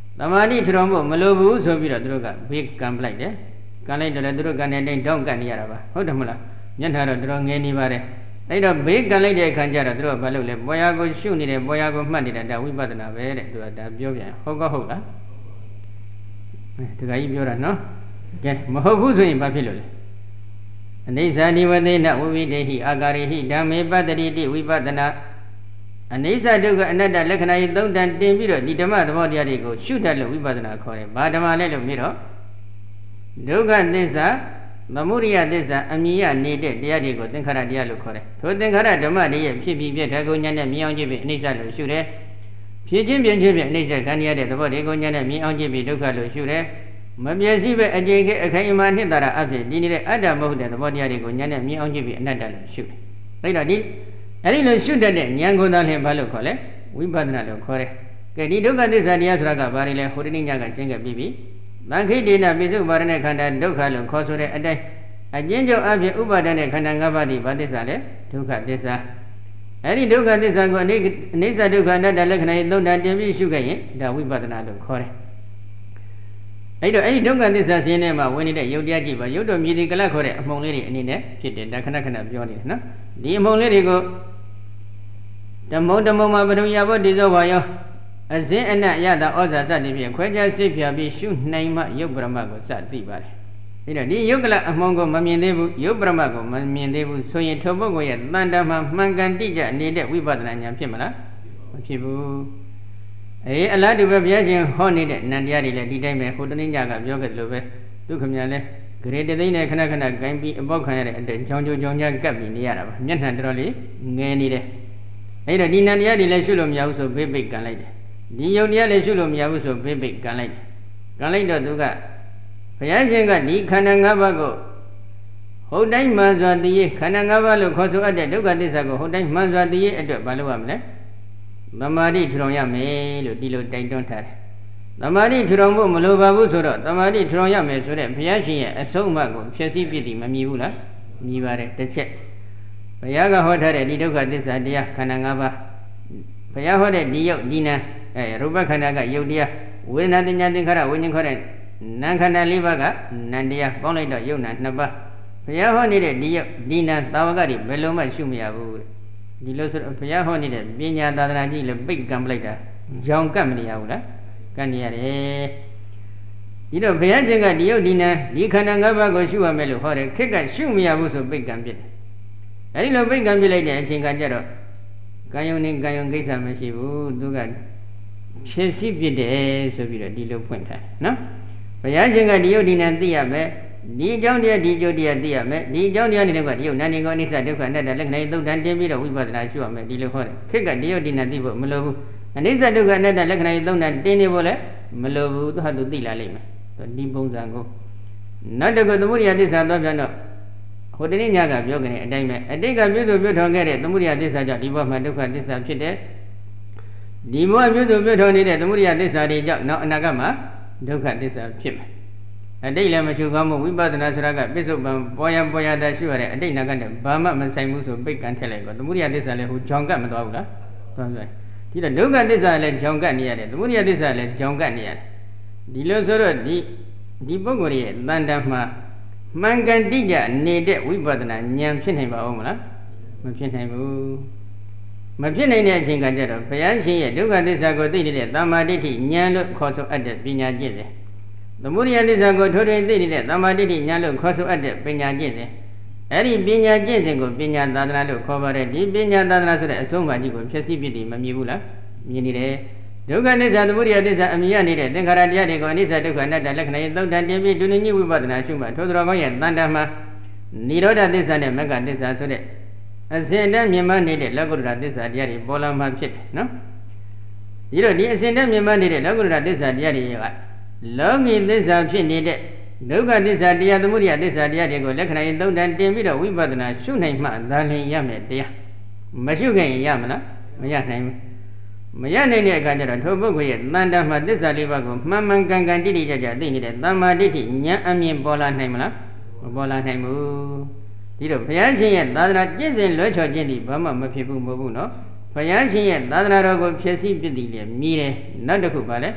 သမာဓိထူထောင်ဖို့မလိုဘူးဆိုပြီးတော့သူတို့ကဘေးကံပလိုက်တယ်ကံလိုက်တယ်သူတို့ကံနဲ့တိုင်းတောင်းကံနေရတာပါဟုတ်တယ်မလားမျက်နှာတော့တော်တော်ငယ်နေပါတယ်အဲ့တော့ဘေးကံလိုက်တဲ့အခါကျတော့သူတို့ကဘာလုပ်လဲပေါ်ရာကိုရှုနေတယ်ပေါ်ရာကိုမှတ်နေတာဒါဝိပဿနာပဲတဲ့သူကဒါပြောပြန်ဟုတ်ကောဟုတ်လားတခါကြီးပြောတာနော်ကဲမဟုတ်ဘူးဆိုရင်ဘာဖြစ်လို့လဲအနိစ္စနိဝသေနဝိဝိတေဟိအာကာရိဟိဓမ္မေပတ္တိတိဝိပဿနာအနိစ္စဒုက္ခအနတ္တလက္ခဏာကြီးသုံးတန်တင်ပြီးတော့ဒီဓမ္မသဘောတရားတွေကိုရှုတတ်လို့ဝိပဿနာခေါ်တယ်ဘာဓမ္မလဲလို့မြင်တော့ဒုက္ခသစ္စာသမုဒိယသစ္စာအမြင်ရနေတဲ့တရားတွေကိုသင်္ခါရတရားလို့ခေါ်တယ်ထိုသင်္ခါရဓမ္မတွေရဲ့ဖြစ်ပြီးပြတဲ့ကိုဉာဏ်နဲ့မြင်အောင်ကြည့်ပြီးအနိစ္စလို့ရှုတယ်ဖြစ်ချင်းပြင်းချင်းပြအနိစ္စခံရတဲ့သဘောတွေကိုဉာဏ်နဲ့မြင်အောင်ကြည့်ပြီးဒုက္ခလို့ရှုတယ်မပြည့်စည်ပဲအကျင့်ခေအခိုင်အမာနှစ်သာရအဖြစ်ဒီနေတဲ့အတ္တမဟုတ်တဲ့သဘောတရားတွေကိုဉာဏ်နဲ့မြင်အောင်ကြည့်ပြီးအနတ္တလို့ရှုတယ်အဲ့တော့ဒီအဲ့ဒီလိုရှုတတ်တဲ့ဉာဏ်ကိုယ်သားလျှင်ဘာလို့ခေါ်လဲဝိပဿနာလို့ခေါ်တယ်ကဲဒီဒုက္ခသစ္စာတရားဆိုတာကဘာတွေလဲဟိုတနေ့ညကရှင်းခဲ့ပြီးပြီသံခိတေနပိစုပါရဏေခန္ဓာဒုက္ခလို့ခေါ်ဆိုတဲ့အတိုင်းအကျဉ်းချုပ်အဖြစ်ဥပါဒณะခန္ဓာ၅ပါးဒီဘာသစ္စာလဲဒုက္ခသစ္စာအဲ့ဒီဒုက္ခသစ္စာကိုအနိအနိစ္စဒုက္ခအနတ္တလက္ခဏာသုံးတန်တင်ပြီးရှုခဲ့ရင်ဒါဝိပဿနာလို့ခေါ်တယ်အဲ့တော့အဲ့ဒီဒုက္ခသစ္စာရှင်းထဲမှာဝင်နေတဲ့ယုတ်တရားကြည့်ပါယုတ်တော်မြည်ဒီကလခေါ်တဲ့အမှုန်လေးတွေအနေနဲ့ဖြစ်တယ်ဒါခဏခဏပြောနေတယ်နော်ဒီအမှုန်လေးတွေကိုဓမ္မုံဓမ္မုံမှာပထဝီယဘောတိဇောဘာယောအစင်းအနတ်ရတာဩဇာစသည်ဖြင့်ခွဲခြားစိတ်ဖြာပြီးရှုနိုင်မှယုတ်ပရမတ်ကိုစသိပါတယ်အဲ့တော့ဒီယုတ်ကလအမှုန်ကိုမမြင်သေးဘူးယုတ်ပရမတ်ကိုမမြင်သေးဘူးဆိုရင်ထိုပုဂ္ဂိုလ်ရဲ့တန်တမှာမှန်ကန်တိကျနေတဲ့ဝိပဿနာဉာဏ်ဖြစ်မလားမဖြစ်ဘူးအေးအလားတူပဲဘုရားရှင်ဟောနေတဲ့နန္တရားတွေလည်းဒီတိုင်းပဲဟိုတနည်းညကပြောခဲ့သလိုပဲဒုက္ခမြန်လဲဂရေတသိန်းနဲ့ခဏခဏဂိုင်းပြီးအပေါက်ခံရတဲ့အတဲ့ချောင်းချောင်းချောင်းချကပ်ပြီးနေရတာပါမျက်နှာတော်တော်လေးငယ်နေတယ်အဲ့တော့ဒီနန္တရားတွေလည်းရှုလို့မရဘူးဆိုဘေးပိတ်ကန်လိုက်တယ်ဒီယုတ်တရားလည်းရှုလို့မရဘူးဆိုဘေးပိတ်ကန်လိုက်တယ်ကန်လိုက်တော့သူကဘုရားရှင်ကဒီခန္ဓာ၅ပါးကိုဟုတ်တိုင်းမှန်စွာသိရခန္ဓာ၅ပါးလို့ခေါ်ဆိုအပ်တဲ့ဒုက္ခသစ္စာကိုဟုတ်တိုင်းမှန်စွာသိရအတွက်ဘာလုပ်ရမလဲသမာဓိထူထောင်ရမယ်လို့ဒီလိုတိုက်တွန်းထားတယ်သမာဓိထူထောင်ဖို့မလိုပါဘူးဆိုတော့သမာဓိထူထောင်ရမယ်ဆိုတဲ့ဘုရားရှင်ရဲ့အဆုံးအမကိုဖြည့်ဆည်းပြစ်တည်မမြည်ဘူးလားမြည်ပါတယ်တစ်ချက်ဘုရားကဟောထားတဲ့ဒီဒုက္ခသစ္စာတရားခန္ဓာ၅ပါးဘုရားဟောတဲ့ဒီယုတ်ဒီနာအဲရူပခန္ဓာကယုတ်တရားဝေဒနာတင်ညာသင်္ခါရဝိညာဉ်ခေါ်တဲ့နာခန္ဓာ၄ပါးကနန္တရားပေါင်းလိုက်တော့ယုတ်နာနှစ်ပါးဘုရားဟောနေတဲ့ဒီယုတ်ဒီနာတာဝကတွေဘယ်လိုမှရှုမရဘူးဒီလိုဆိုဘုရားဟောနေတဲ့ပညာသာသနာကြီးလည်းပိတ်ကံပလိုက်တာရောင်ကတ်မနေရဘူးလားကတ်နေရတယ်ဒီတော့ဘုရားရှင်ကဒီယုတ်ဒီနာဒီခန္ဓာ၅ပါးကိုရှုရမယ်လို့ဟောတယ်ခက်ကရှုမရဘူးဆိုပိတ်ကံပြစ်တယ်အဲဒီလိုပိတ်ကံပြစ်လိုက်တဲ့အချိန်ကကြတော့ကံယုံနဲ့ကံယုံကိစ္စမရှိဘူးသူကဖြည့်ဆည်းပြစ်တယ်ဆိုပြီးတော့ဒီလိုဖွင့်ထားတယ်နော်ဘုရားရှင်ကဒီယုတ်ဒီနာသိရမယ်ဒီအကြောင်းတရားဒီအကျိုးတရားသိရမယ်ဒီအကြောင်းတရားတွေကတော့ဒီယုတ်နာနေကောအနိစ္စဒုက္ခအနတ္တလက္ခဏာသုံးတန်တင်ပြီးတော့ဝိပဿနာရှုရမယ်ဒီလိုဟောတယ်ခက်ကဒီယုတ်ဒီနာသိဖို့မလိုဘူးအနိစ္စဒုက္ခအနတ္တလက္ခဏာသုံးတန်တင်နေဖို့လည်းမလိုဘူးသူဟာသူသိလာလိမ့်မယ်ဒီပုံစံကိုနောက်တစ်ခုသမုဒိယသစ္စာတော့ပြန်တော့ဟိုတနေ့ညကပြောခဲ့တဲ့အတိုင်းပဲအတိတ်ကပြုစုပြုထောင်ခဲ့တဲ့သမုဒိယသစ္စာကြောင့်ဒီဘဝမှာဒုက္ခသစ္စာဖြစ်တယ်ဒီဘဝပြုစုပြုထောင်နေတဲ့သမုဒိယသစ္စာတွေကြောင့်နောက်အနာဂတ်မှာဒုက္ခသစ္စာဖြစ်မယ်အတိတ်လည်းမရှုကောင်းမှုဝိပဿနာဆိုတာကပိဿုပံပေါ်ရပေါ်ရတာရှုရတဲ့အတိတ်နာကနဲ့ဘာမှမဆိုင်ဘူးဆိုပိတ်ကန်ထက်လိုက်တော့သမုဒိယသစ္စာလည်းဟိုကြောင်ကတ်မသွားဘူးလားသွားသွားဒီတော့ဒုက္ခသစ္စာလည်းကြောင်ကတ်နေရတယ်သမုဒိယသစ္စာလည်းကြောင်ကတ်နေရတယ်ဒီလိုဆိုတော့ဒီဒီပုဂ္ဂိုလ်ရဲ့တန်တမှာမှန်ကန်တိကျနေတဲ့ဝိပဿနာဉာဏ်ဖြစ်နိုင်ပါဦးမလားမဖြစ်နိုင်ဘူးမဖြစ်နိုင်တဲ့အချိန်ကကြတော့ဘုရားရှင်ရဲ့ဒုက္ခသစ္စာကိုသိနေတဲ့သမ္မာဒိဋ္ဌိဉာဏ်လို့ခေါ်ဆိုအပ်တဲ့ပညာကျင့်စဉ်သမုဒိယသစ္စာကိုထိုးထွင်းသိနေတဲ့သမ္မာဒိဋ္ဌိဉာဏ်လို့ခေါ်ဆိုအပ်တဲ့ပညာကျင့်စဉ်အဲ့ဒီပညာကျင့်စဉ်ကိုပညာသာသနာလို့ခေါ်ပါတယ်ဒီပညာသာသနာဆိုတဲ့အဆုံးအမကြီးကိုဖြည့်ဆည်းပြစ်တည်မမြင်ဘူးလားမြင်နေတယ်ဒုက္ခသစ္စာသမုဒိယသစ္စာအမြင်ရနေတဲ့သင်္ခါရတရားတွေကိုအနိစ္စဒုက္ခအနတ္တလက္ခဏာရဲ့သုတ်တန်တင်ပြီးဒုနိညဝိပဿနာရှုမှထိုတော်ကောင်းရဲ့တန်တမှာနိရောဓသစ္စာနဲ့မဂ္ဂသစ္စာဆိုတဲ့အစဉ်တည်းမြင်မှနေတဲ့လောကုတ္တရာသစ္စာတရားတွေပေါ်လာမှဖြစ်တယ်နော်ဒီတော့ဒီအစဉ်တည်းမြင်မှနေတဲ့လောကုတ္တရာသစ္စာတရားတွေကလောကီသစ္စာဖြစ်နေတဲ့ဒုက္ခသစ္စာတရားသမုဒိယသစ္စာတရားတွေကိုလက္ခဏာရဲ့သုံးတန်တင်ပြီးတော့ဝိပဿနာရှုနိုင်မှသာလျှင်ရမယ်တရားမရှုခင်ရမလားမရနိုင်ဘူးမရနိုင်တဲ့အခါကျတော့ထိုပုဂ္ဂိုလ်ရဲ့တန်တမှာသစ္စာလေးပါးကိုမှန်မှန်ကန်ကန်တိတိကျကျသိနေတဲ့သမ္မာဒိဋ္ဌိဉာဏ်အမြင်ပေါ်လာနိုင်မလားမပေါ်လာနိုင်ဘူးဒီတော့ဘုရားရှင်ရဲ့သာသနာကျင့်စဉ်လွဲချော်ခြင်းဒီဘာမှမဖြစ်ဘူးမဟုတ်ဘူးနော်ဘုရားရှင်ရဲ့သာသနာတော်ကိုဖြည့်ဆည်းပြစ်တည်လေမြည်တယ်နောက်တစ်ခုပါလဲ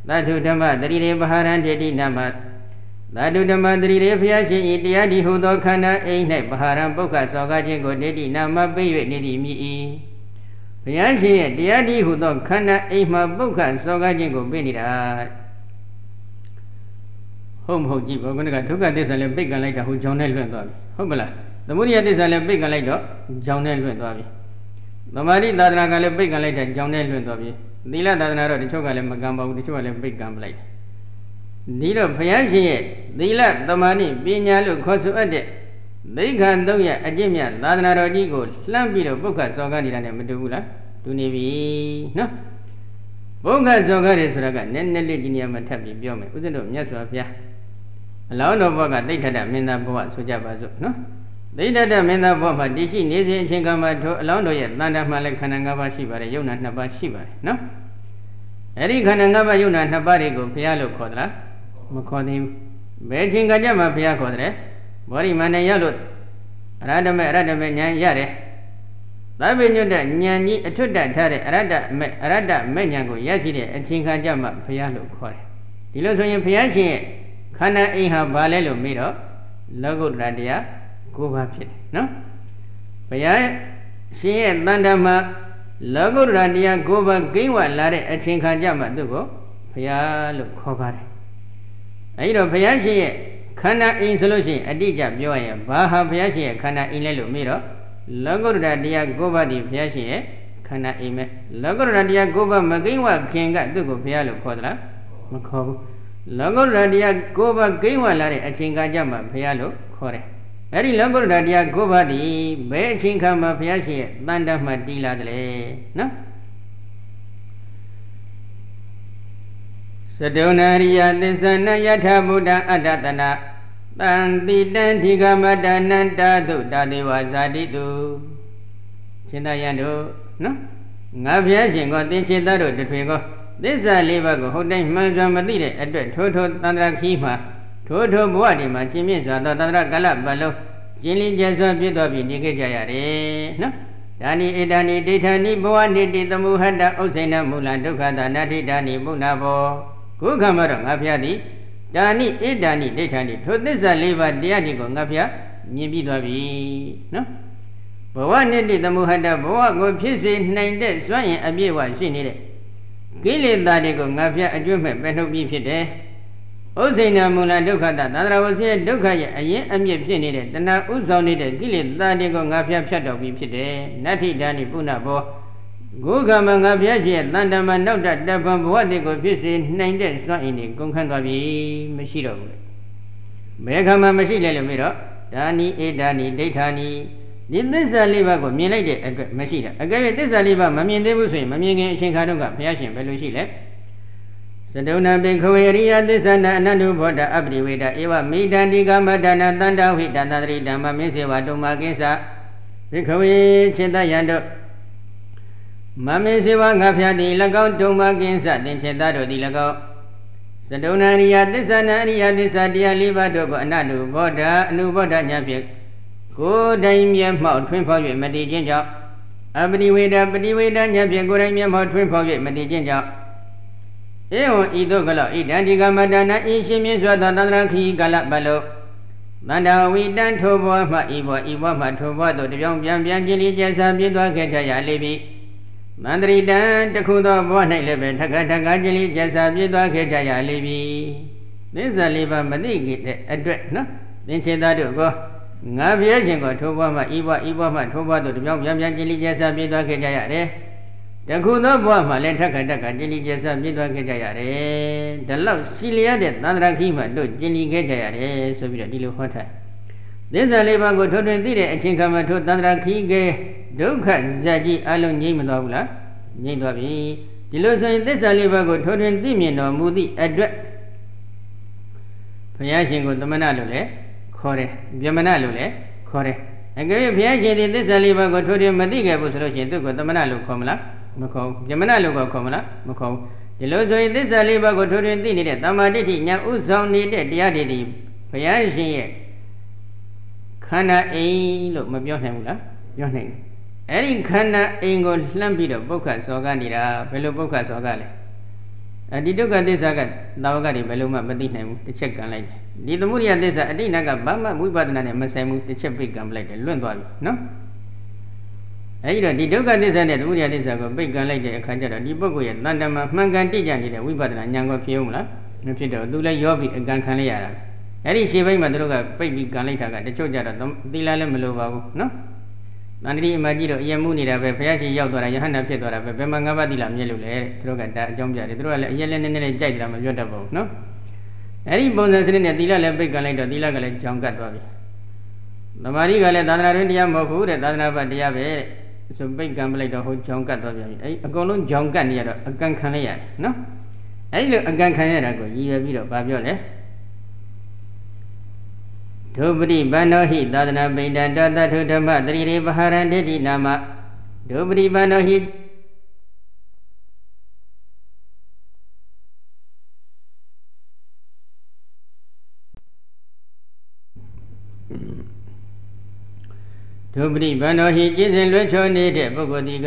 သာထုဓမ္မတတိရေပဟာရံတေတိနာမသာထုဓမ္မတတိရေဘုရားရှင်ဤတရားဒီဟုသောခန္ဓာအိမ်၌ပဟာရံပုဂ္ဂစောကခြင်းကိုတေတိနာမပေး၍နေသည်မြည်၏ဘုရားရှင်ရဲ့တရားဒီဟုသောခန္ဓာအိမ်မှာပုဂ္ဂစောကခြင်းကိုပေးနေတာဟုတ်မဟုတ်ကြည့်ဘောကနကဒုက္ခသစ္စာလည်းပိတ်ကန်လိုက်တာဟိုကြောင်နဲ့လွင့်သွားပြီဟုတ်မလားသမုဒိယသစ္စာလည်းပိတ်ကန်လိုက်တော့ကြောင်နဲ့လွင့်သွားပြီသမာဓိသာသနာကလည်းပိတ်ကန်လိုက်တာကြောင်နဲ့လွင့်သွားပြီသီလသာသနာတော့တချို့ကလည်းမကံပါဘူးတချို့ကလည်းပိတ်ကန်ပလိုက်တယ်ဒီတော့ဘုရားရှင်ရဲ့သီလသမာဓိပညာလို့ခေါ်ဆိုအပ်တဲ့သိက္ခာသုံးရအကျင့်မြတ်သာသနာတော်ကြီးကိုလှမ်းပြီးတော့ပုဂ္ဂစောကနေတာနဲ့မတူဘူးလားတူနေပြီနော်ပုဂ္ဂစောကရဆိုတာကနည်းနည်းလေးဒီနေရာမှာထပ်ပြီးပြောမယ်ဥစ္စတို့မြတ်စွာဘုရားအလောင်းတော်ဘုရားကသိဋ္ဌတမင်းသားဘုရားဆိုကြပါစို့နော်သိဋ္ဌတမင်းသားဘုရားမှာတည်ရှိနေစဉ်အချိန်ကမှထိုအလောင်းတော်ရဲ့တန်တမှလည်းခန္ဓာ၅ပါးရှိပါတယ်ယုံနာ၂ပါးရှိပါတယ်နော်အဲ့ဒီခန္ဓာ၅ပါးယုံနာ၂ပါးတွေကိုဘုရားလို့ခေါ်သလားမခေါ်သေးဘူးဘယ်ချိန်ကကြမှာဘုရားခေါ်တယ်ဘောရိမန္တရောက်လို့အရဟတမေအရဟတမေဉာဏ်ရတယ်သဗ္ဗညုတ္တဉာဏ်ကြီးအထွတ်တထားတဲ့အရဟတမေအရဟတမေဉာဏ်ကိုရရှိတဲ့အချိန်ခါကြမှာဘုရားလို့ခေါ်တယ်ဒီလိုဆိုရင်ဘုရားရှင်ရဲ့ခန္ဓာအိမ်ဟာဘာလဲလို့မေးတော့လောကုတ္တရာတရား၉ပါးဖြစ်တယ်နော်ဘုရားရှင်ရဲ့တန်တမှာလောကုတ္တရာတရား၉ပါးကိန်းဝလာတဲ့အချိန်ခါကြမှာသူ့ကိုဘုရားလို့ခေါ်ပါတယ်အဲဒီတော့ဘုရားရှင်ရဲ့ခန္ဓာအိမ်ဆိုလို့ရှိရင်အတိအကျပြောရရင်ဘာဟာဘုရားရှင်ရဲ့ခန္ဓာအိမ်လဲလို့မေးတော့လောကုတ္တရာတရား၉ပါးဒီဘုရားရှင်ရဲ့ခန္ဓာအိမ်ပဲလောကုတ္တရာတရား၉ပါးမကိန်းဝခင်ကသူ့ကိုဘုရားလို့ခေါ်သလားမခေါ်ဘူးလောကုတ္တရာတရား၉ပါးကိန်းဝလာတဲ့အချိန်ခါကြမှာဘုရားလို့ခေါ်တယ်အဲ့ဒီလောကုတ္တရာတရား၉ပါးဒီဘယ်အချိန်ခါမှာဘုရားရှင်ရဲ့တန်တမှတည်လာတယ်လဲနော်သဒုဏရိယသစ္ဆနယထာဗုဒ္ဓအတ္တတနာတံတိတံဓိကမတနန္တာသုတာဒေဝဇာတိတုရှင်သာယံတို့နော်ငါဘုရားရှင်ကသင်္ချေသားတို့တထွေကောသစ္စာလေးပါးကိုဟုတ်တိုင်းမှန်စွာမသိတဲ့အတွက်ထိုထိုတန္တရာခီးမှာထိုထိုဘဝဒီမှာရှင်မြင့်စွာသောတန္တရာကလပတ်လုံးကျင်လင်းကျစွာပြည့်တော်ပြီးနေခဲ့ကြရတယ်နော်ဒါနိဧတနိဒိဋ္ဌာနိဘဝနိတိသမုဟတ္တဥစ္စေနမူလဒုက္ခတာနာတိဒါနိပုဏ္ဏဘောခုခါမှာတော့ငါဖျားသည်ဒါနိဧတနိဒိဋ္ဌာနိထိုသစ္စာလေးပါးတရားဒီကိုငါဖျားမြင်ပြီးသွားပြီနော်ဘဝနိတိသမုဟတ္တဘဝကိုဖြစ်စေနိုင်တဲ့စွမ်းရင်အပြည့်အဝရှိနေတဲ့ကိလေသာတွေကိုငါဖျားအကျွတ်မဲ့ပဲနှုတ်ပြီးဖြစ်တယ်ဥစ္စေနမူလဒုက္ခတသန္တရာဝစီရဲ့ဒုက္ခရဲ့အရင်အမြင့်ဖြစ်နေတဲ့တဏှာဥဆောင်နေတဲ့ကိလေသာတွေကိုငါဖျားဖြတ်တော်ပြီးဖြစ်တယ်နတ္ထိဒါနိပုဏ္ဏဘောခုခါမှာငါဖျားရှင်ရဲ့တန်တမနောက်တတပံဘဝတွေကိုဖြစ်စေနိုင်တဲ့စွမ်းအင်တွေကုန်ခန်းသွားပြီမရှိတော့ဘူးလေဘယ်ခါမှမရှိလဲလို့မေးတော့ဒါနိဧဒါနိဒိဋ္ဌာနိဒီသစ္စာလေးပါးကိုမြင်လိုက်တဲ့အတွက်မရှိတာအကယ်၍သစ္စာလေးပါးမမြင်သေးဘူးဆိုရင်မမြင်ခင်အချိန်ခါတုန်းကဘုရားရှင်ဘယ်လိုရှိလဲသဒုဏပိခဝေရိယသစ္ဆနာအနန္တုဘောဓအပရိဝေဒဧဝမိဒန္တိကမဒါနတန္တဝိတန္တရိဓမ္မမင်းစေဝတုံမကိစ္စပိခဝေစေတယံတို့မမင်းစေဝငါဖျားတိ၎င်းတုံမကိစ္စသင်္ချေသားတို့သည်၎င်းသဒုဏရိယသစ္ဆနာအရိယသစ္စာတရားလေးပါးတို့ကိုအနန္တုဘောဓအနုဘောဓညာဖြင့်ကိုယ်တိုင်မျက်မှောက်ထွင်းဖောက်၍မတည်ခြင်းကြောင့်အပရိဝေဒပရိဝေဒညာဖြင့်ကိုယ်တိုင်မျက်မှောက်ထွင်းဖောက်၍မတည်ခြင်းကြောင့်ဧဝံဤသို့ကလောဣဒံဒီကမတနာဤရှင်မြင့်စွာသောတန္တရာခီကာလပတ်လုံးတန္တဝိတံထိုဘဝမှဤဘဝဤဘဝမှထိုဘဝသို့တပြောင်းပြန်ပြန်ကြည်လီကျဆာပြည့်သွားခဲ့ကြရလေပြီမန္တရိတံတခုသောဘဝ၌လည်းပဲထက္ကထက္ကကြည်လီကျဆာပြည့်သွားခဲ့ကြရလေပြီသစ္စာလေးပါးမသိခဲ့တဲ့အတွက်နော်သင်္ချေသားတို့ကောငါဘုရားရှင်ကိုထိုဘဝမှဤဘဝဤဘဝမှထိုဘဝသို့တပြောင်းပြန်ပြန်ကြည်လီကျဆာပြည့်သွားခဲ့ကြရတယ်တခုသောဘဝမှာလည်းထက်ခါတက်ကကျင်လီကျဆပြည့်သွားခဲ့ကြရတယ်ဒါလောက်ရှိလျက်တဲ့သန္တရာခီးမှာတို့ကျင်လီခဲ့ကြရတယ်ဆိုပြီးတော့ဒီလိုဟောထားသစ္စာလေးပါးကိုထိုးထွင်းသိတဲ့အချိန်ခါမှာထိုသန္တရာခီးကဒုက္ခဇာကြီးအလုံးငြိမ့်မသွားဘူးလားငြိမ့်သွားပြီဒီလိုဆိုရင်သစ္စာလေးပါးကိုထိုးထွင်းသိမြင်တော်မူသည့်အတွက်ဘုရားရှင်ကိုသမဏလို့လည်းခေါ်တယ်ဗျမဏလို့လည်းခေါ်တယ်အကယ်၍ဘုရားရှင်ဒီသစ္စာလေးပါးကိုထိုးထွင်းမသိခဲ့ဘူးဆိုလို့ရှိရင်သူ့ကိုသမဏလို့ခေါ်မလားမခေါ်ဘူးဗျမဏလို့ခေါ်မလားမခေါ်ဘူးဒီလိုဆိုရင်သစ္စာလေးပါးကိုထိုးထွင်းသိနေတဲ့တမ္မာဒိဋ္ဌိညာဥဆောင်နေတဲ့တရားတွေဒီဘုရားရှင်ရဲ့ခန္ဓာအိမ်လို့မပြောနိုင်ဘူးလားပြောနိုင်တယ်အဲ့ဒီခန္ဓာအိမ်ကိုလှမ်းပြီးတော့ပုဂ္ဂစောကနေတာဘယ်လိုပုဂ္ဂစောကလဲဒီဒုက္ခသစ္စာကသာဝကတွေဘယ်လိုမှမသိနိုင်ဘူးတစ်ချက်ကံလိုက်တယ်ဒီသမုဒယသစ္စာအတိတ်ကဘာမှဝိပဿနာနဲ့မဆိုင်ဘူးတစ်ချက်ပိတ်ကံလိုက်တယ်လွင့်သွားပြီနော်အဲဒီတော့ဒီဒုက္ခသစ္စာနဲ့သမုဒယသစ္စာကိုပိတ်ကံလိုက်တဲ့အခါကျတော့ဒီပုဂ္ဂိုလ်ရဲ့တဏ္ဍမှာမှန်ကန်တိကျနေတဲ့ဝိပဿနာဉာဏ်ကိုဖြစ်အောင်မလားမဖြစ်တော့သူလည်းရောပြီးအကံခံလိုက်ရတာအဲ့ဒီရှေ့ဘက်မှာသူတို့ကပိတ်ပြီးကံလိုက်တာကတချို့ကြတော့သီလလည်းမလိုပါဘူးနော်တန်တိအမကြီးတို့အယံမှုနေတာပဲဘုရားရှင်ရောက်သွားတာယဟန္တာဖြစ်သွားတာပဲဘယ်မှာငါးပါးသီလမြဲလို့လဲသူတို့ကဒါအကြောင်းပြတယ်သူတို့ကလည်းအယံလည်းနည်းနည်းလေးကြိုက်တယ်မပြောတတ်ပါဘူးနော်အဲ့ဒီပုံစံစနစ်နဲ့သီလလည်းပိတ်ကံလိုက်တော့သီလကလည်းကြောင်ကတ်သွားပြီသမာဓိကလည်းသာသနာ့တွင်တရားမဟုတ်ဘူးတဲ့သာသနာ့ဘတ်တရားပဲဆိုပိတ်ကံပလိုက်တော့ဟိုကြောင်ကတ်သွားပြန်ပြီအဲ့အကုန်လုံးကြောင်ကတ်နေရတော့အကံခံလိုက်ရတယ်နော်အဲ့ဒီလိုအကံခံရတာကိုရည်ရွယ်ပြီးတော့ဗာပြောလဲဒုပတိဗန္နောဟိသာသနာပိဋ္ဌံတောတထုဓမ္မတရိရေပဟာရံဒိဋ္ဌိနာမဒုပတိဗန္နောဟိဒုပတိဗန္နောဟိကျင့်စဉ်လွဲချောနေတဲ့ပုဂ္ဂိုလ်ဒီက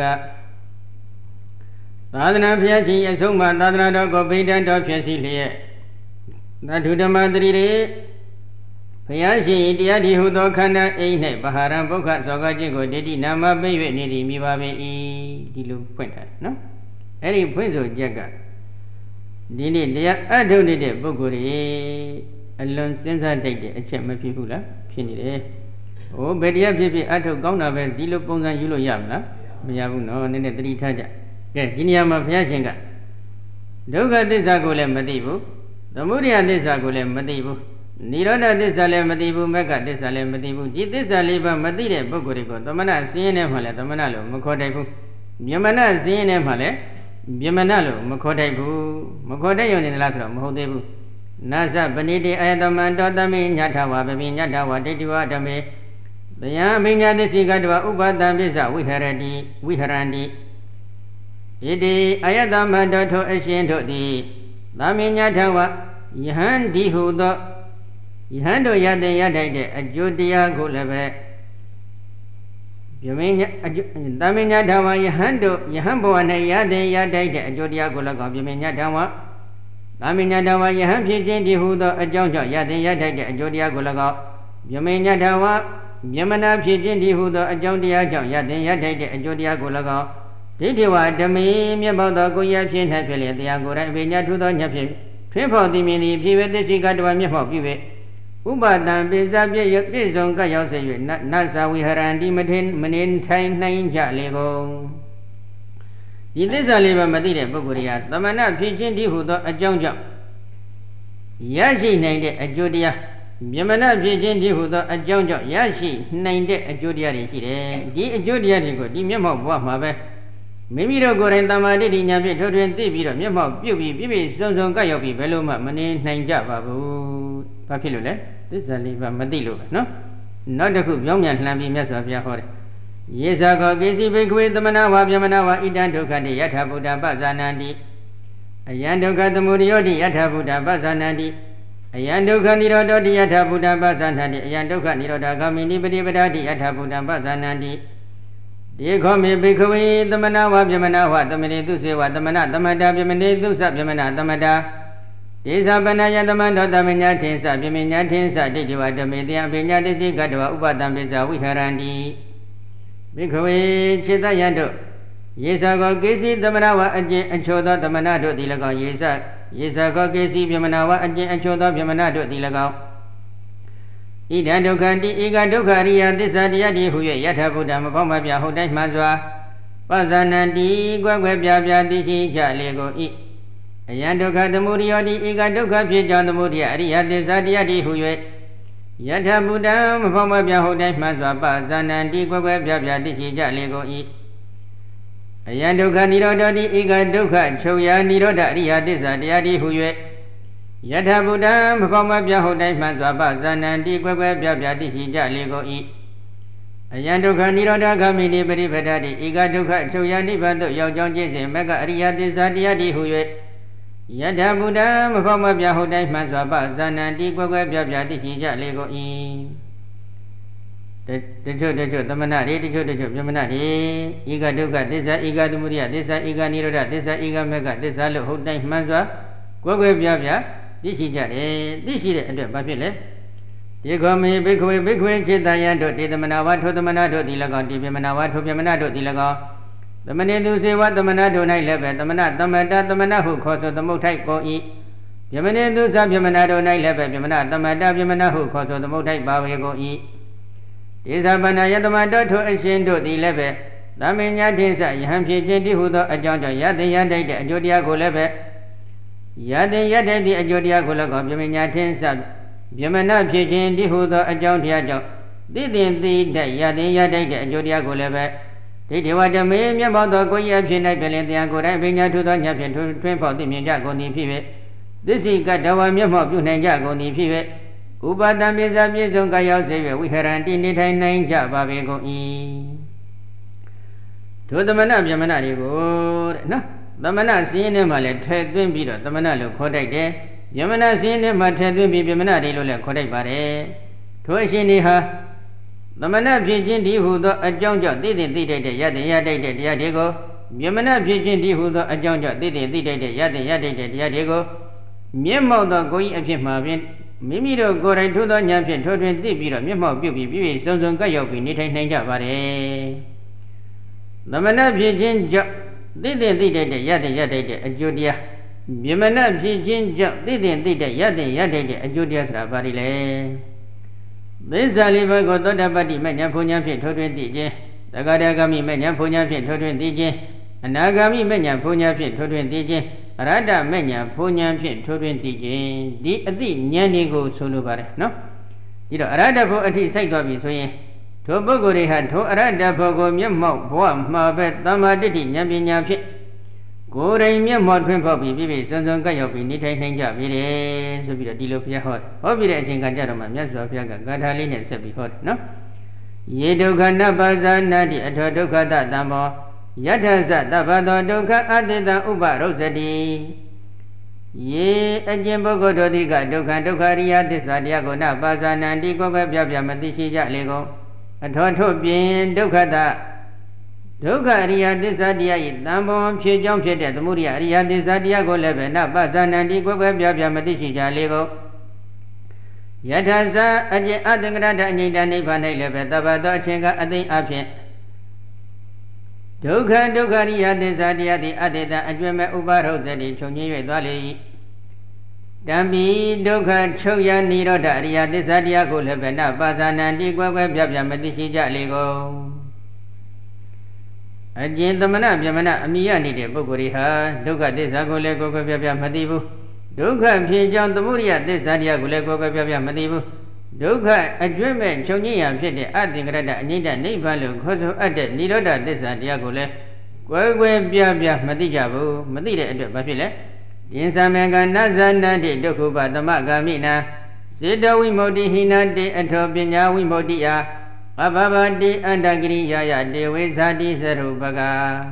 သာသနာဖျက်ခြင်းအဆုံးမှသာသနာတော်ကိုပိဋ္ဌံတော်ဖြစ်စီလျက်သထုဓမ္မတရိရေဘုရားရှင်တရားဒီဟုသောခန္ဓာအိမ်၌ပဟာရံပုခ္ခသောကခြင်းကိုဒိဋ္ဌိနာမပိတ်၍နေသည်မိပါပေ၏ဒီလိုဖွင့်ထားနော်အဲ့ဒီဖွင့်ဆိုချက်ကဒီနေ့တရားအထုတ်နေတဲ့ပုဂ္ဂိုလ်တွေအလွန်စဉ်းစားတတ်တဲ့အချက်မဖြစ်ဘူးလားဖြစ်နေတယ်ဟိုဘယ်တရားဖြစ်ဖြစ်အထုတ်ကောင်းတာပဲဒီလိုပုံစံယူလို့ရမလားမရဘူးနော်နည်းနည်းသတိထားကြကဲဒီနေရာမှာဘုရားရှင်ကဒုက္ခသစ္စာကိုလည်းမသိဘူးသမုဒယသစ္စာကိုလည်းမသိဘူးနိရောဓသစ္စာလည်းမသိဘူးမဂ္ဂသစ္စာလည်းမသိဘူးဒီသစ္စာလေးပါးမသိတဲ့ပုဂ္ဂိုလ်တွေကိုသမဏစင်းရဲနဲ့မှလည်းသမဏလို့မခေါ်တတ်ဘူးမြမဏစင်းရဲနဲ့မှလည်းမြမဏလို့မခေါ်တတ်ဘူးမခေါ်တတ်ရုံနဲ့လားဆိုတော့မဟုတ်သေးဘူးနာသပဏိတိအယတမံတောတမိညထဝပပိညထဝဒိဋ္ဌိဝဓမေတယံမိညာသစ္စိကတဝဥပဒံပစ္စဝိဟရတိဝိဟရန္တိဣတိအယတမံတောထိုအရှင်တို့သည်သမိညထဝယဟန်ဒီဟုသောယဟန်တို့ရတဲ့ရထိုက်တဲ့အကျိုးတရားကိုလည်းပဲဗြဟ္မညတမညထဝယဟန်တို့ယဟန်ဘဝ၌ရတဲ့ရထိုက်တဲ့အကျိုးတရားကိုလည်းကောဗြဟ္မညထဝတမညထဝယဟန်ဖြစ်ခြင်းဒီဟုသောအကြောင်းကြောင့်ရတဲ့ရထိုက်တဲ့အကျိုးတရားကိုလည်းကောဗြဟ္မညထဝမြမနာဖြစ်ခြင်းဒီဟုသောအကြောင်းတရားကြောင့်ရတဲ့ရထိုက်တဲ့အကျိုးတရားကိုလည်းကောဒိဋ္ဌိဝဓမေမြတ်ဘောသောကိုရဖြစ်၌ဖြစ်လျက်တရားကိုယ်တိုင်အဘိညာထူသောညဖြစ်ထွင်းဖော်သိမြင်သည်ဖြစ်ဝေသစ္စိကတဝမျက်မှောက်ပြု၍ဥပဒံပိစပြည့်ရပြည့်စုံကရောက်စေ၍နတ်ဇာဝိဟရန္တိမထင်မနေထိုင်နိုင်ကြလေကုန်ဒီသစ္စာလေးပါမသိတဲ့ပုဂ္ဂိုလ်တွေကသမဏဖြစ်ခြင်းဒီဟုသောအကြောင်းကြောင့်ရရှိနိုင်တဲ့အကျိုးတရားမြမဏဖြစ်ခြင်းဒီဟုသောအကြောင်းကြောင့်ရရှိနိုင်တဲ့အကျိုးတရားတွေရှိတယ်ဒီအကျိုးတရားတွေကိုဒီမျက်မှောက်ဘဝမှာပဲမိမိတို့ကိုယ်တိုင်တမာတိဋ္ဌိညာဖြင့်ထိုးထွင်းသိပြီးတော့မျက်မှောက်ပြုပြီးပြည့်ပြည့်စုံစုံကရောက်ပြီးဘယ်လိုမှမနေနိုင်ကြပါဘူးဘာဖြစ်လို့လဲသစ္စာလေးပါမသိလို့ပဲနော်နောက်တစ်ခုပြောင်းပြန်လှမ်းပြီးမြတ်စွာဘုရားဟောတယ်ယေဇာကောကိစီဘိခွေသမဏဝါဗျမဏဝါဣတံဒုက္ခတိယထာဘုဒ္ဓပဇာနန္တိအယံဒုက္ခသမုဒယောတိယထာဘုဒ္ဓပဇာနန္တိအယံဒုက္ခនិရောဓတိယထာဘုဒ္ဓပဇာနန္တိအယံဒုက္ခនិရောဓဂာမိနိပတိပဒတိယထာဘုဒ္ဓပဇာနန္တိဒီခောမေဘိခွေသမဏဝါဗျမဏဝါသမဏေသူစေဝသမဏသမတာဗျမဏေသူစဗျမဏသမတာဒေသပဏယတမန္တောတမညာထင်စပြမညာထင်စဒိဋ္ဌိဝဓမေတယအပညာတိစိကတဝဥပတံပိဇာဝိဟရန္တိဘိခဝေခြေတယံတို့ယေဇာကောကိစီသမဏဝအကျင့်အချိုသောသမဏတို့သည်၎င်းယေဇယေဇာကောကိစီပြမဏဝအကျင့်အချိုသောပြမဏတို့သည်၎င်းဣဒံဒုက္ခတိဧကဒုက္ခရိယသစ္စာတရားတိဟု၍ယထာဘုဒ္ဓမဖောက်မပြဟုတ်တိုင်းမှန်စွာပဇာနန္တိကွယ်ကွယ်ပြပြသိရှိကြလေကိုဤအယံဒုက္ခသမုဒယောတိဧကဒုက္ခဖြစ်ကြောင်းသမုဒယအရိယသစ္စာတရားတိဟု၍ယထာဘုဒ္ဓမဖောက်မပြဟုတ်တိုင်းမှန်စွာပဇာနန္တိကွယ်ကွယ်ပြပြသိရှိကြလေကိုဤအယံဒုက္ခនិရောဓတိဧကဒုက္ခချုပ်ရာនិရောဓအရိယသစ္စာတရားတိဟု၍ယထာဘုဒ္ဓမဖောက်မပြဟုတ်တိုင်းမှန်စွာပဇာနန္တိကွယ်ကွယ်ပြပြသိရှိကြလေကိုဤအယံဒုက္ခនិရောဓဂာမိနိပရိပဒတိဧကဒုက္ခချုပ်ရာနိဗ္ဗာန်သို့ရောက်ကြောင်းကျင့်စဉ်မဂ္ဂအရိယသစ္စာတရားတိဟု၍ယထာဘုဒ္ဓမဖောက်မပြဟုတ်တိုင်းမှန်စွာပဇာနန္တိကွယ်ကွယ်ပြပြသိရှိကြလေကိုဤတချို့တချို့သမဏတွေတချို့တချို့ပြမဏတွေဧကဒုက္ခသစ္စာဧကသမုဒယသစ္စာဧကနိရောဓသစ္စာဧကမေဃသစ္စာလို့ဟုတ်တိုင်းမှန်စွာကွယ်ကွယ်ပြားပြားသိရှိကြတယ်သိရှိတဲ့အတွက်ဘာဖြစ်လဲဒီခောမေဘိက္ခဝေဘိက္ခဝေจิตယံတို့တေသမနာဝါထိုသမနာတို့ဒီ၎င်းဒီပြမနာဝါထိုပြမနာတို့ဒီ၎င်းသမဏေသူစေဝသမနာတို့၌လည်းပဲသမဏသမတသမဏဟုခေါ်ဆိုသမုဋ္ဌိုက်ကုန်၏ပြမနေသူသပြမနာတို့၌လည်းပဲပြမနာသမတပြမနာဟုခေါ်ဆိုသမုဋ္ဌိုက်ပါဝေကုန်၏ဒေသပဏယတမတော်ထိုအရှင်တို့သည်လည်းပဲသမင်ညာထင်စယဟံဖြစ်ခြင်းတည်းဟုသောအကြောင်းကြောင့်ယသိယတိုက်တဲ့အကျိုးတရားကိုလည်းပဲယသိယတိုက်သည့်အကျိုးတရားကိုလည်းကောပြမညာထင်စပြမနာဖြစ်ခြင်းတည်းဟုသောအကြောင်းတရားကြောင့်သိတင်သိတဲ့ယသိယတိုက်တဲ့အကျိုးတရားကိုလည်းပဲဒိဋ္ဌိဝတ္တမေမြတ်ဘောသောကိုယ်ရဖြစ်၌ပြလင်တရားကိုယ်တိုင်ပညာထူသောညဖြင့်ထွင်းဖောက်သိမြင်ကြကုန်သည်ဖြစ်၍သစ္စိကတဝမျက်မှောက်ပြုနိုင်ကြကုန်သည်ဖြစ်၍ဥပါဒံပိစာပြည့်စုံကရောက်စေ၍ဝိဟရံတိနေထိုင်နိုင်ကြပါပေကုန်၏ဒုသမဏဗြဟ္မဏတွေကိုတဲ့နော်သမဏစင်းထဲမှာလည်းထည့်သွင်းပြီးတော့သမဏလို့ခေါ်တိုက်တယ်ဗြဟ္မဏစင်းထဲမှာထည့်သွင်းပြီးဗြဟ္မဏတွေလို့လည်းခေါ်တိုက်ပါတယ်ထိုအရှင်တွေဟာသမဏဖြစ်ခြင်းဒီဟုသောအကြောင်းကြောင့်သိသိသိတတ်တဲ့ယတ္တယတိုက်တဲ့တရားတွေကိုဗြဟ္မဏဖြစ်ခြင်းဒီဟုသောအကြောင်းကြောင့်သိသိသိတတ်တဲ့ယတ္တယတိုက်တဲ့တရားတွေကိုမျက်မှောက်သောကိုယ်ကြီးအဖြစ်မှာဖြင့်မိမိတို့ကိုယ်တိုင်ထိုးသောဉာဏ်ဖြင့်ထိုးထွင်းသိပြီးတော့မျက်မှောက်ပြုပြီးပြည့်စုံစုံကပ်ရောက်ပြီးနေထိုင်နိုင်ကြပါတယ်။သမဏဖြစ်ခြင်းကြောင့်သိသိသိတတ်တဲ့ယတ္တယတိုက်တဲ့အကျိုးတရားဗြဟ္မဏဖြစ်ခြင်းကြောင့်သိသိသိတတ်ယတ္တယတိုက်တဲ့အကျိုးတရားဆိုတာဘာတွေလဲ။သစ္စာလေးပါးကိုသောတပတ္တိမဉ္ဇဉ်ဘုံဉာဏ်ဖြင့်ထိုးထွင်းသိခြင်းသဂရဂမိမဉ္ဇဉ်ဘုံဉာဏ်ဖြင့်ထိုးထွင်းသိခြင်းအနာဂမိမဉ္ဇဉ်ဘုံဉာဏ်ဖြင့်ထိုးထွင်းသိခြင်းအရဟတမဉ္ဇဉ်ဘုံဉာဏ်ဖြင့်ထိုးထွင်းသိခြင်းဒီအသိဉာဏ်တွေကိုဆိုလိုပါတယ်နော်ဒီတော့အရဟတဘုအထိစိုက်သွားပြီဆိုရင်ထိုပုဂ္ဂိုလ်တွေဟာထိုအရဟတဘုကိုမျက်မှောက်ဘဝမှာပဲသမ္မာဒိဋ္ဌိဉာဏ်ပညာဖြင့်ကိုယ်တိုင်မျက်မှောက်ထွန်းဖောက်ပြီးပြည့်ပြည့်စုံစုံကပ်ရောက်ပြီးနေထိုင်နိုင်ကြပြီလေဆိုပြီးတော့ဒီလိုဘုရားဟောဟောပြီးတဲ့အချိန်ကကြတော့မှမြတ်စွာဘုရားကဂါထာလေးနဲ့ဆက်ပြီးဟောတယ်နော်ယေဒုက္ခနပါဇာနာတိအထောဒုက္ခတတံဘောယထသတဗ္ဗသောဒုက္ခအတ္တဥပရုဇ္ဇတိယေအကျင့်ပုဂ္ဂိုလ်တို့သည်ကဒုက္ခဒုက္ခရိယသစ္စာတရားကိုနပါဇာနံတိကိုယ်ကပြပြမသိရှိကြလေကုန်အထောထုပြင်ဒုက္ခတဒုက္ခအရိယသစ္စာတရား၏တံဘောဖြည့်ကြောင်းဖြစ်တဲ့သမုဒိယအရိယသစ္စာတရားကိုလည်းပဲနပါဇာနံတိကိုယ်ကပြပြမသိရှိကြလေကုန်ယထသအကျင့်အတ္တကရတအငြိတ္တနိဗ္ဗာန်၌လည်းပဲတပ္ပသောအချင်းကအသိအဖြစ်ဒုက္ခဒုက္ခရိယသစ္စာတရားသည်အတ္တအကျွမ်းမဲ့ဥပါရုဇ္ဇတိချုပ်ငြိမ်း၍သွားလေ၏တံပိဒုက္ခချုပ်ရနိရောဓအရိယသစ္စာတရားကိုလည်းပဲနပါဇာနံတိကွယ်ကွယ်ပြပြမသိရှိကြလေကုန်အကျဉ်သမဏဗြဟ္မဏအမိယနေတဲ့ပုဂ္ဂိုလ်တွေဟာဒုက္ခသစ္စာကိုလည်းကွယ်ကွယ်ပြပြမသိဘူးဒုက္ခဖြစ်ကြောင်းသမုဒိယသစ္စာတရားကိုလည်းကွယ်ကွယ်ပြပြမသိဘူးဒုက္ခအကျွင့်မဲ့ချုပ်ငြိမ်းရာဖြစ်တဲ့အတ္တကရတအငြိမ့်တဲ့နိဗ္ဗာန်လို့ခေါ်ဆိုအပ်တဲ့နိရောဓသစ္စာတရားကိုလည်းကွယ်ကွယ်ပြပြမသိကြဘူးမသိတဲ့အတွက်ဘာဖြစ်လဲယင်္စမေကနဇာနတိဒုက္ခပသမဂာမိနာစေတဝိမု ക്തി ဟိနာတေအထောပညာဝိမု ക്തി ယအဘဘတိအန္တဂရိယာယတေဝိဇာတိသရုပက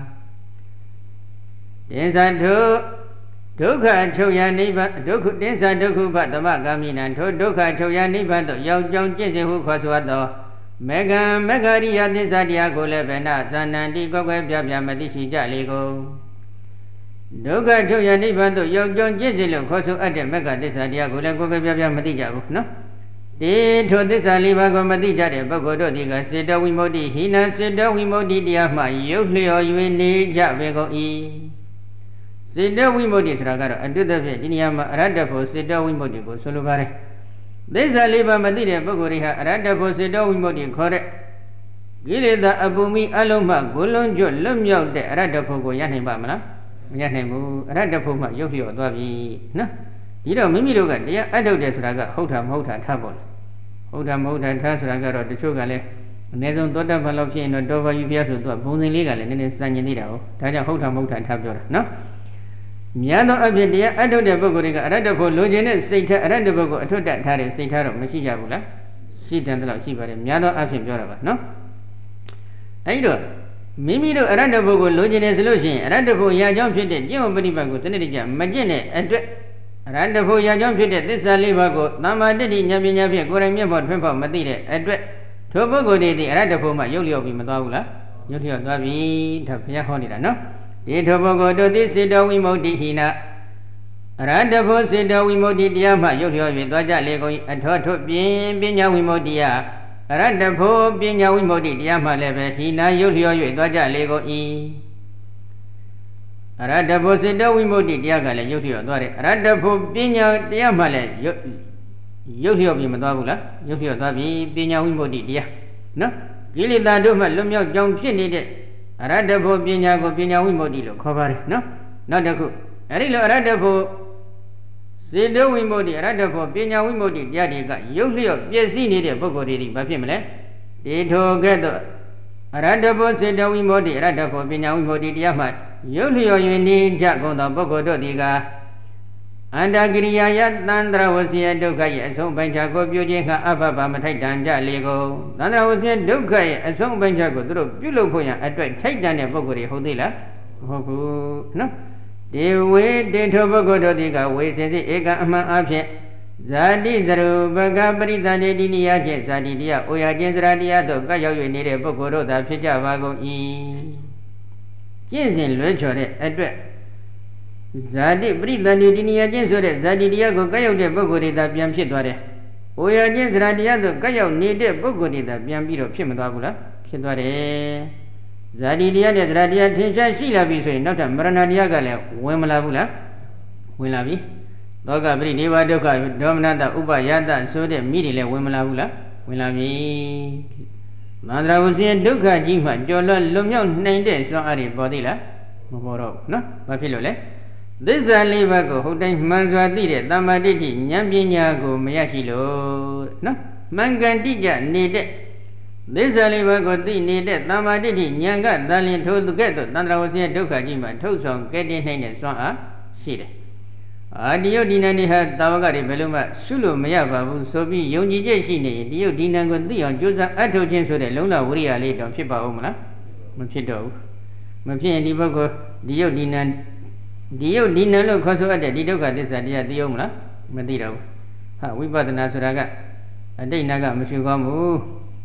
ယင်္စထုဒုက္ခချုပ်ရနိဗ္ဗာန်ဒုက္ခတင်းစာဒုက္ခဘသမဂာမိနံထိုဒုက္ခချုပ်ရနိဗ္ဗာန်သို့ရောက်ကြောင်းကျင့်စဉ်ဟုခေါ်ဆိုသောမေကံမေဃရိယသစ္စာတရားကိုလည်းဗေနသန္နန္တိကိုယ်ကွယ်ပြပြမသိရှိကြလေကုန်ဒုက္ခချုပ်ရနိဗ္ဗာန်သို့ရောက်ကြောင်းကျင့်စဉ်လို့ခေါ်ဆိုအပ်တဲ့မေဃသစ္စာတရားကိုလည်းကိုယ်ကွယ်ပြပြမသိကြဘူးနော်ဒီထိုသစ္စာလေးပါးကိုမသိကြတဲ့ပုဂ္ဂိုလ်တို့ဒီကစေတဝိမု ക്തി ဟိနံစေတဝိမု ക്തി တရားမှရုပ်လျော်၍နေကြပေကုန်၏စေတဝိမု ക്തി ဆိုတာကတော့အတုတ္တဖြင့်ဒီနေရာမှာအရဟတဖို့စေတဝိမု ക്തി ကိုဆိုလိုပါတယ်သစ္စာလေးပါးမသိတဲ့ပုဂ္ဂိုလ်တွေဟာအရဟတဖို့စေတဝိမု ക്തി ခေါ်တဲ့ကိလေသာအပူမိအလုံးမှကိုလုံးကျွတ်လွတ်မြောက်တဲ့အရဟတဖို့ကိုရနိုင်ပါမလားမရနိုင်ဘူးအရဟတဖို့မှရုပ်လျော်သွားပြီနော်ဒီတော့မိမိတို့ကတရားအထုတ်တယ်ဆိုတာကဟုတ်တာမဟုတ်တာထားပေါ့လေဟုတ်တာမဟုတ်တာထားဆိုတာကတော့တချို့ကလည်းအနည်းဆုံးသောတပန်လောက်ဖြစ်ရင်တော့တောဘာယူပြဆိုတော့ဘုံစဉ်လေးကလည်းနည်းနည်းစံကျင်နေတာဟုတ်ဒါကြောင့်ဟုတ်တာမဟုတ်တာထားပြောတာနော်များသောအဖြစ်တရားအထုတ်တဲ့ပုဂ္ဂိုလ်တွေကအရဟတဖို့လိုချင်တဲ့စိတ်ထားအရဟတဘုတ်ကိုအထွတ်တထားတဲ့စိတ်ထားတော့မရှိကြဘူးလားရှိတယ်တော့ရှိပါတယ်များသောအဖြစ်ပြောတာပါနော်အဲဒီတော့မိမိတို့အရဟတဘုတ်ကိုလိုချင်တယ်ဆိုလို့ရှိရင်အရဟတဖို့ရာကြောင်းဖြစ်တဲ့ကျင့်ဝတ်ပฏิပတ်ကိုတနေ့တည်းကြမကျင့်တဲ့အတွက်အရဟတဖို့ရာကြောင်းဖြစ်တဲ့သစ္စာလေးပါးကိုသမ္မာတ္တိဉာဏ်ပညာဖြင့်ကိုယ်တိုင်မျက်မှောက်ထွန်းဖောက်မသိတဲ့အတွက်ထိုပုဂ္ဂိုလ်တွေဒီအရတ္တဖို့မှရုပ်လျော့ပြီးမသွားဘူးလားရုပ်လျော့သွားပြီဒါဘုရားဟောနေတာနော်ဒီထိုပုဂ္ဂိုလ်တို့သည်စေတဝိမု ക്തി ဟိနအရတ္တဖို့စေတဝိမု ക്തി တရားမှရုပ်လျော့၍သွားကြလေကုန်၏အထောထွပြင်းပညာဝိမု ക്തി ယအရတ္တဖို့ပညာဝိမု ക്തി တရားမှလည်းပဲဟိနာရုပ်လျော့၍သွားကြလေကုန်၏အရတ္တဖို့စေတဝိမု ക്തി တရားကလည်းရုပ်လျော့သွားတယ်အရတ္တဖို့ပညာတရားမှလည်းရုပ်ရုပ်လျော့ပြီးမသွားဘူးလားရုပ်လျော့သွားပြီပညာဝိမု ക്തി တရားနော်ကိလေသာတို့မှလွတ်မြောက်ကြောင်းဖြစ်နေတဲ့အရတ္တဖို့ပညာကိုပညာဝိမု ക്തി လို့ခေါ်ပါတယ်နော်နောက်တစ်ခုအဲ့ဒီလိုအရတ္တဖို့စေတဝိမု ക്തി အရတ္တဖို့ပညာဝိမု ക്തി တရားတွေကရုပ်လျော့ပြည့်စည်နေတဲ့ပုဂ္ဂိုလ်တွေဒီဘာဖြစ်မလဲဒီထိုကဲ့သို့အရတ္တဖို့စေတဝိမု ക്തി အရတ္တဖို့ပညာဝိမု ക്തി တရားမှရုပ်လျော့၍နေကြကုန်သောပုဂ္ဂိုလ်တို့ဒီကအန္တကိရိယာယသန္တရဝစီယဒုက္ခရဲ့အဆုံးပိုင်းခြားကိုပြုခြင်းကအဘဘမထိုက်တန်ကြလေကုန်သန္တရဝစီယဒုက္ခရဲ့အဆုံးပိုင်းခြားကိုသူတို့ပြုလုပ်ဖို့ရန်အတွက်ထိုက်တန်တဲ့ပုဂ္ဂိုလ်တွေဟုတ်သေးလားမဟုတ်ဘူးနော်ဒီဝေတေထောပုဂ္ဂိုလ်တို့ဒီကဝေစင်စစ်ဧကအမှန်အဖြစ်ဇာတိဇရုပကပရိသန္တိတိနိယဖြင့်ဇာတိတရားအိုရခြင်းစရာတရားတို့ကရောက်၍နေတဲ့ပုဂ္ဂိုလ်တို့သာဖြစ်ကြပါကုန်၏ကျင့်စဉ်လွဲချော်တဲ့အတွက်ဇာတိပရိသန္တိတိနိယခြင်းဆိုတဲ့ဇာတိတရားကိုကရောက်တဲ့ပုဂ္ဂိုလ်တွေသာပြန်ဖြစ်သွားတယ်။အိုရခြင်းစရာတရားတို့ကရောက်နေတဲ့ပုဂ္ဂိုလ်တွေသာပြန်ပြီးတော့ဖြစ်မသွားဘူးလားဖြစ်သွားတယ်။ဇာတိတရားနဲ့စရာတရားထင်ရှားရှိလာပြီဆိုရင်နောက်ထပ်မရဏတရားကလည်းဝင်မလာဘူးလားဝင်လာပြီ။သောကပရိနိဗ္ဗာန်ဒုက္ခဒေါမနတဥပယတဆိုတဲ့မိတွေလည်းဝင်မလာဘူးလားဝင်လာပြီ။သန္တရာဝစီဒုက္ခကြီးမှကြော်လွတ်လွတ်မြောက်နိုင်တဲ့စွမ်းအားတွေပေါ်သေးလားမပေါ်တော့ဘူးနော်။ဘာဖြစ်လို့လဲသစ္စာလေးပါးကိုဟုတ်တိုင်းမှန်စွာသိတဲ့သမ္မာဒိဋ္ဌိဉာဏ်ပညာကိုမရရှိလို့နော်မှန်ကန်တိကျနေတဲ့သစ္စာလေးပါးကိုသိနေတဲ့သမ္မာဒိဋ္ဌိဉာဏ်ကသာလျှင်ထိုသူကဲ့သို့သန္တရာဝစီဒုက္ခကြီးမှထုတ်ဆောင်ကဲ့တင်နိုင်တဲ့စွမ်းအားရှိတယ်အာဒီယုတ်ဒီနံဒီဟာတာဝကတွေဘယ်လိုမှရှုလို့မရပါဘူးဆိုပြီးယုံကြည်ချက်ရှိနေရင်ဒီယုတ်ဒီနံကိုသိအောင်ကြိုးစားအထောက်ခြင်းဆိုတဲ့လုံလဝိရိယလေးတော့ဖြစ်ပါဦးမလားမဖြစ်တော့ဘူးမဖြစ်ရင်ဒီပုဂ္ဂိုလ်ဒီယုတ်ဒီနံဒီယုတ်ဒီနံလို့ခေါ်ဆိုအပ်တဲ့ဒီဒုက္ခသစ္စာတရားသိအောင်မလားမသိတော့ဘူးဟာဝိပဿနာဆိုတာကအတိတ်နာကမရှိကောင်းဘူး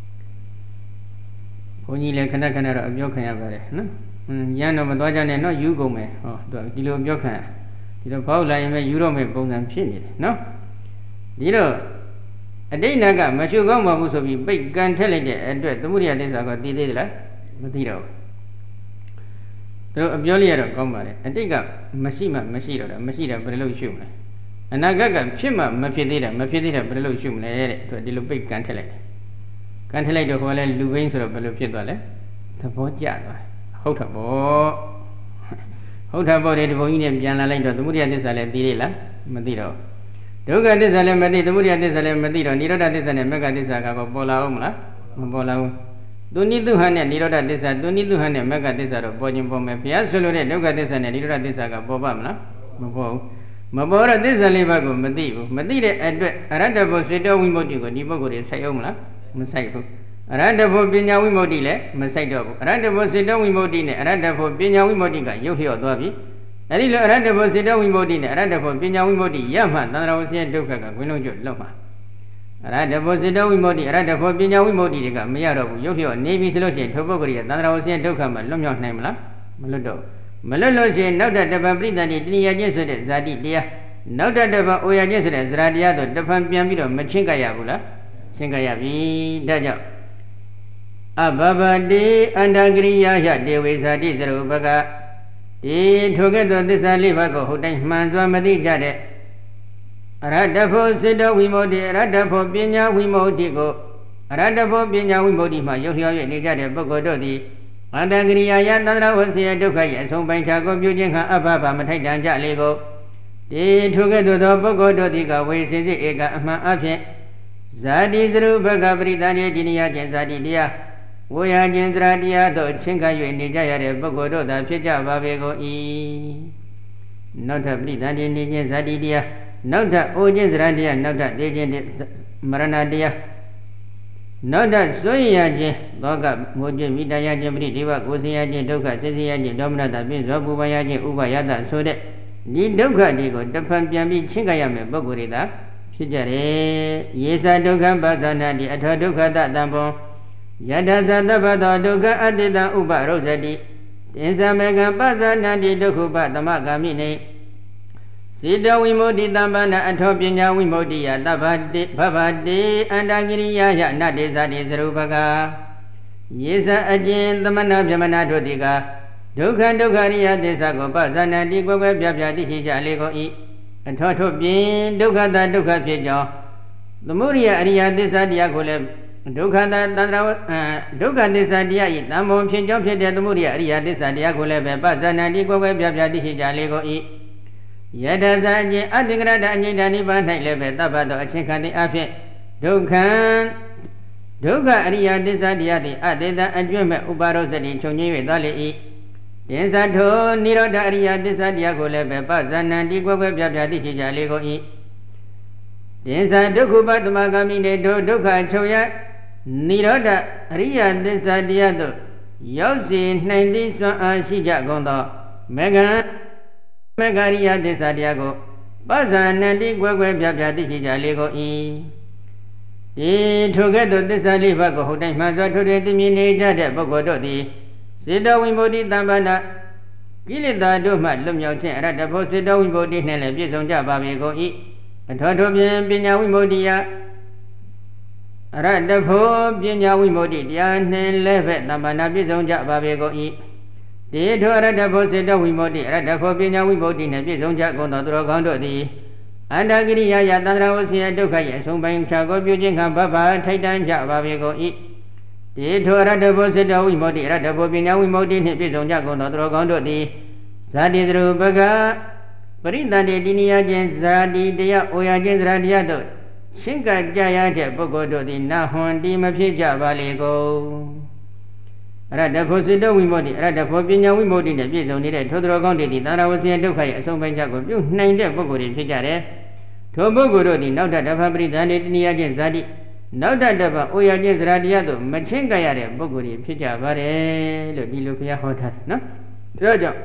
ဘုန်းကြီးလည်းခဏခဏတော့အပြောခံရပါတယ်နော်ဟင်းရန်တော့မသွားကြနဲ့နော်ယူကုန်မယ်ဟောဒီလိုအပြောခံဒီတော့ဘောက်လာရင်ပဲယူတော့မယ်ပုံစံဖြစ်နေတယ်နော်ဒီတော့အတိတ်နာကမရှိကောင်းပါဘူးဆိုပြီးပိတ်ကန်ထက်လိုက်တဲ့အတွက်သမုဒိယသစ္စာကသိသေးသလားမသိတော့ဘူးတို့အပြောလိုက်ရတော့ကောင်းပါလေအတိတ်ကမရှိမှမရှိတော့တာမရှိတာဘယ်လိုရှုမလဲအနာဂတ်ကဖြစ်မှမဖြစ်သေးတာမဖြစ်သေးတာဘယ်လိုရှုမလဲတဲ့သူဒီလိုပိတ်ကန်ထက်လိုက်တယ်ကန်ထက်လိုက်တော့ခေါ်လဲလူဘိန်းဆိုတော့ဘယ်လိုဖြစ်သွားလဲသဘောကျသွားဟုတ်တာပေါ့ဟုတ်တာပေါ့ဒီဘုံကြီးနဲ့ပြန်လာလိုက်တော့သမုဒိယသစ္စာလည်းသိသေးလားမသိတော့ဒုက္ခသစ္စာလည်းမသိသမုဒိယသစ္စာလည်းမသိတော့និရောဓသစ္စာနဲ့မဂ္ဂသစ္စာကတော့ပေါ်လာအောင်မလားမပေါ်လာဘူးသူနိတုဟန်နဲ့និရောဓသစ္စာသူနိတုဟန်နဲ့မဂ္ဂသစ္စာတော့ပေါ်ခြင်းပေါ်မယ်ဘုရားဆိုလိုတဲ့ဒုက္ခသစ္စာနဲ့និရောဓသစ္စာကပေါ်ပါမလားမပေါ်ဘူးမပေါ်တော့သစ္စာလေးပါးကိုမသိဘူးမသိတဲ့အတွက်အရတ္တဘောစေတဝိမု ക്തി ကိုဒီပုဂ္ဂိုလ်တွေစိုက်အောင်မလားမစိုက်ဘူးအရတ္တဘောပညာဝိမု ക്തി လည်းမစိုက်တော့ဘူးအရတ္တဘောစေတဝိမု ക്തി နဲ့အရတ္တဘောပညာဝိမု ക്തി ကရုပ်လျော့သွားပြီအဲဒီလိုအရတ္တဘောစေတဝိမု ക്തി နဲ့အရတ္တဘောပညာဝိမု ക്തി ရမှသန္တရာဝစီဒုက္ခကခွင်းလုံးကျွတ်လောက်မှာအရတ္တဘောစေတဝိမု ക്തി အရတ္တဘောပညာဝိမု ക്തി တွေကမရတော့ဘူးရုပ်လျော့နေပြီဆိုလို့ရှိရင်ထိုပုဂ္ဂိုလ်ရဲ့သန္တရာဝစီဒုက္ခမှာလွတ်မြောက်နိုင်မလားမလွတ်တော့မလွတ်လို့ရှိရင်နောက်တတပံပရိသန္တိတဏှာချင်းဆိုတဲ့ဇာတိတရားနောက်တတပံအိုရချင်းဆိုတဲ့ဇရာတရားတို့တဖန်ပြန်ပြီးတော့မချင်းကပ်ရဘူးလားချင်းကပ်ရပြီဒါကြောင့်အဘဘတိအန္တဂရိယာယဒေဝေဇာတိဇရုပကဒီထိုကဲ့သို့သစ္စာလေးပါးကိုဟုတ်တိုင်းမှန်စွာမသိကြတဲ့အရတ္တဖို့စေတဝိမု ക്തി အရတ္တဖို့ပညာဝိမု ക്തി ကိုအရတ္တဖို့ပညာဝိမု ക്തി မှရုပ်လျော်၍နေကြတဲ့ပုဂ္ဂိုလ်တို့သည်အန္တဂရိယာယသန္တရဝစီယဒုက္ခရဲ့အဆုံးပိုင်းခြားကိုပြုခြင်းကအဘဘမထိုက်တန်ကြလေကိုဒီထိုကဲ့သို့သောပုဂ္ဂိုလ်တို့သည်ကဝေစင်စစ်ဧကအမှန်အဖြစ်ဇာတိသရုဘဂပရိသန္တိဒီနိယခြင်းဇာတိတရားဝေယခြင်းစရာတရားတို့ချင်းကပ်၍နေကြရတဲ့ပုဂ္ဂိုလ်တို့သာဖြစ်ကြပါပေကုန်၏နောက်ထပ်ပရိသန္တိနေခြင်းဇာတိတရားနောက်ထပ်အိုခြင်းစရာတရားနောက်ထပ်သိခြင်းမရဏတရားနောက်ထပ်စွန့်ရခြင်းသောကငိုခြင်းမိတ္တရခြင်းပရိဒီဝကိုယ်စင်ရခြင်းဒုက္ခစိစရခြင်းဒေါမနတာပြင်းစွာပူပန်ရခြင်းဥပယတဆိုတဲ့ဒီဒုက္ခတွေကိုတဖန်ပြန်ပြီးချင်းကပ်ရမယ်ပုဂ္ဂိုလ်တွေသာဖြစ်ကြတယ်ယေသဒုက္ခပသနာတိအထောဒုက္ခတတံပုံ Yada Zadabado Duga Adida Uba Rosadi Tinsamega Pazanadi Dokuba Tamagamine Sida Wimodi Tambana Atopinya Wimodia Tabadi Babadi Andagiriya Nadi Zadi Zerubaga Yesa Ajin Tamana Jamana Dodiga Duka Dukariya Desago Pazanadi Goga Biabdi Hijalego E Atotopin Duka Duka Pijo The Muria Aria Desadia Golem Duka Duka Desadia Namo Pinjo Pede the Muria Aria Desadia Golebe Pazanadi Goga Biabdi Hijalego E Yada Zaji Adigrada Nidani Banai Lebe Tabado Achikadi Afi Dukan Duka Aria Desadia Adeda Ajume Ubaro Zadi Choni Dali Desato Niroda Aria Desadia Golebe Pazanadi Goga Biabdi Hijalego E Desa Dukubat Magamine do Duka Choya Niroda Ria Desadiado Yosi ninety Shija Gondo Mega Megaria Desadiago Bazanadi Gwe Biabdi Hijalego E E Together Desalivago Hodan Maza to the Minija de Bogododi Sida Wimbodi Tambana Gilida Duma Lumyotin at the Posida Wimbodi Nele Bizonja Babigo E Totobian Binya Wimodia Radafo Binya Wimodia Nelevet Namana Bizonja Babigo E De Torada Sida Wimodi Radafo Binya Wimodi Nebizonja Gondodro Gondo di Andagiriya Yatandra Osia Dukaya Sumbain Chago Bujinga Baba Titan Jababigo E De Torada Sida Wimodi Radafo Binya Wimodi Nebizonja Gondodro Gondo di Zadidru Baga Perintah di dunia jenzadi dia oya jenzradia do singkat jaya je bogodo di nahon di mapija baligo rada posido wimodi rada popinya wimodi ne piso ni de thodro kaung di tara wasiya dukha ye asong pai ja ko pyu nain de bogo ri phit ja de tho bogo do di naw ta dafa perintah di dunia jenzadi naw ta dafa oya jenzradia do ma chin ka ya de bogo ri phit ja ba de lo di lo phya ho tha no so jaw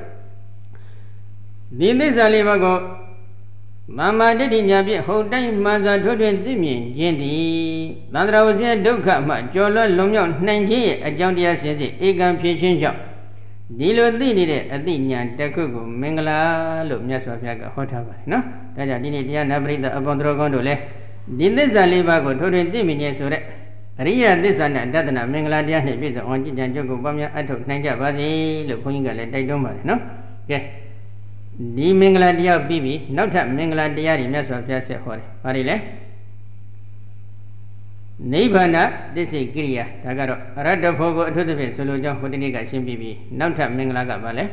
Dini Salibago Mama did in Yabi, hold time Maza to Dimi, Jendi, Landra was in Duka, Jolo Lumion, ninety, a Jondia says it, Egan Pitching Shop. Dilo did it at the Yan, Takugu, Mingala, Lumias of Yaga, Hotava, no? Taja did Yana breathe upon Drogondole. Dini Salibago to Dimi, yes, Ria this and Dadana, Mingala, Diana, on Jijan Jogo Bamia, I took Nanja Bazi, Lupunga, and they don't know, okay. Di Mingladia Bibi, not a Mingladia, mess of Jesse Hori. Parile Nibana, this is Giria, Tagaro, Rada Fogo to the face, Soluja, Hodinica Simbibi, not a Minglaga Vale.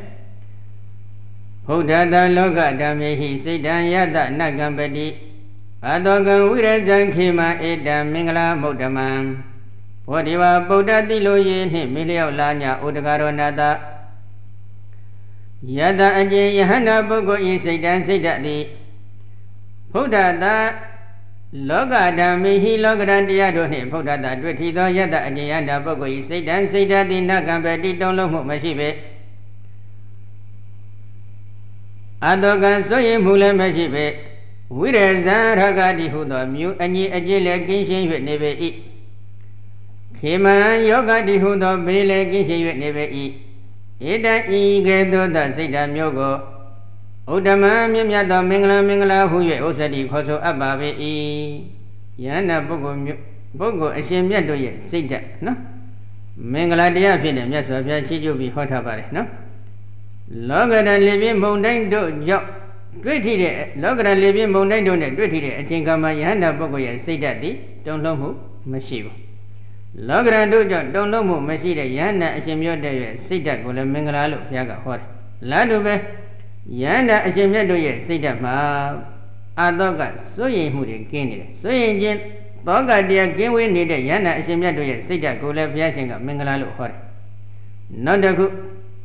Hodada Loga, Dame, he said, Yada, Nagambadi, Adogan, Wirazan Kima, Eda Mingla, Modaman. What you are Boda Diloye, Milio Lanya, Udagaro Nada. Yada Aje Yahana Bogo is a dance that the Poda da Loga Dami, he logged Diado him, Poda da Dwetido Yada Ajayana Bogo is a dance that the Nagambadi don't look Mashibe Adogan Soye Mule Mashibe, Whereas Ragadi Hudo, Mu and ye Ajila Ginshin with never eat. Kima Yoga di Hudo, Bele Ginshin with never eat. Ida Egedo da Zida Myogo Udama Mimyado Mingla Mingla Huye Osadi Koso Ababe E Yana Bogo Bogo Ashimyato ye Sida, no? Mingla dia Fidem, yes, of Yachijo be Hotabare, no? Longer than living Monday do job. Pretty longer than living Monday do it, pretty a Chinkama Yana Bogo ye Sida di, don't know who, Mashivo. Logra do don't know Machida Yana Ashimyo de Sida Gola Mingala Yaga Hor. Ladube Yana Ashimyo de Sida Ma Adoga, so ye moody gain so ye Boga dear game we need Yana Ashimyo de Sida Gola Piasinga Mingala Hor. Not a good.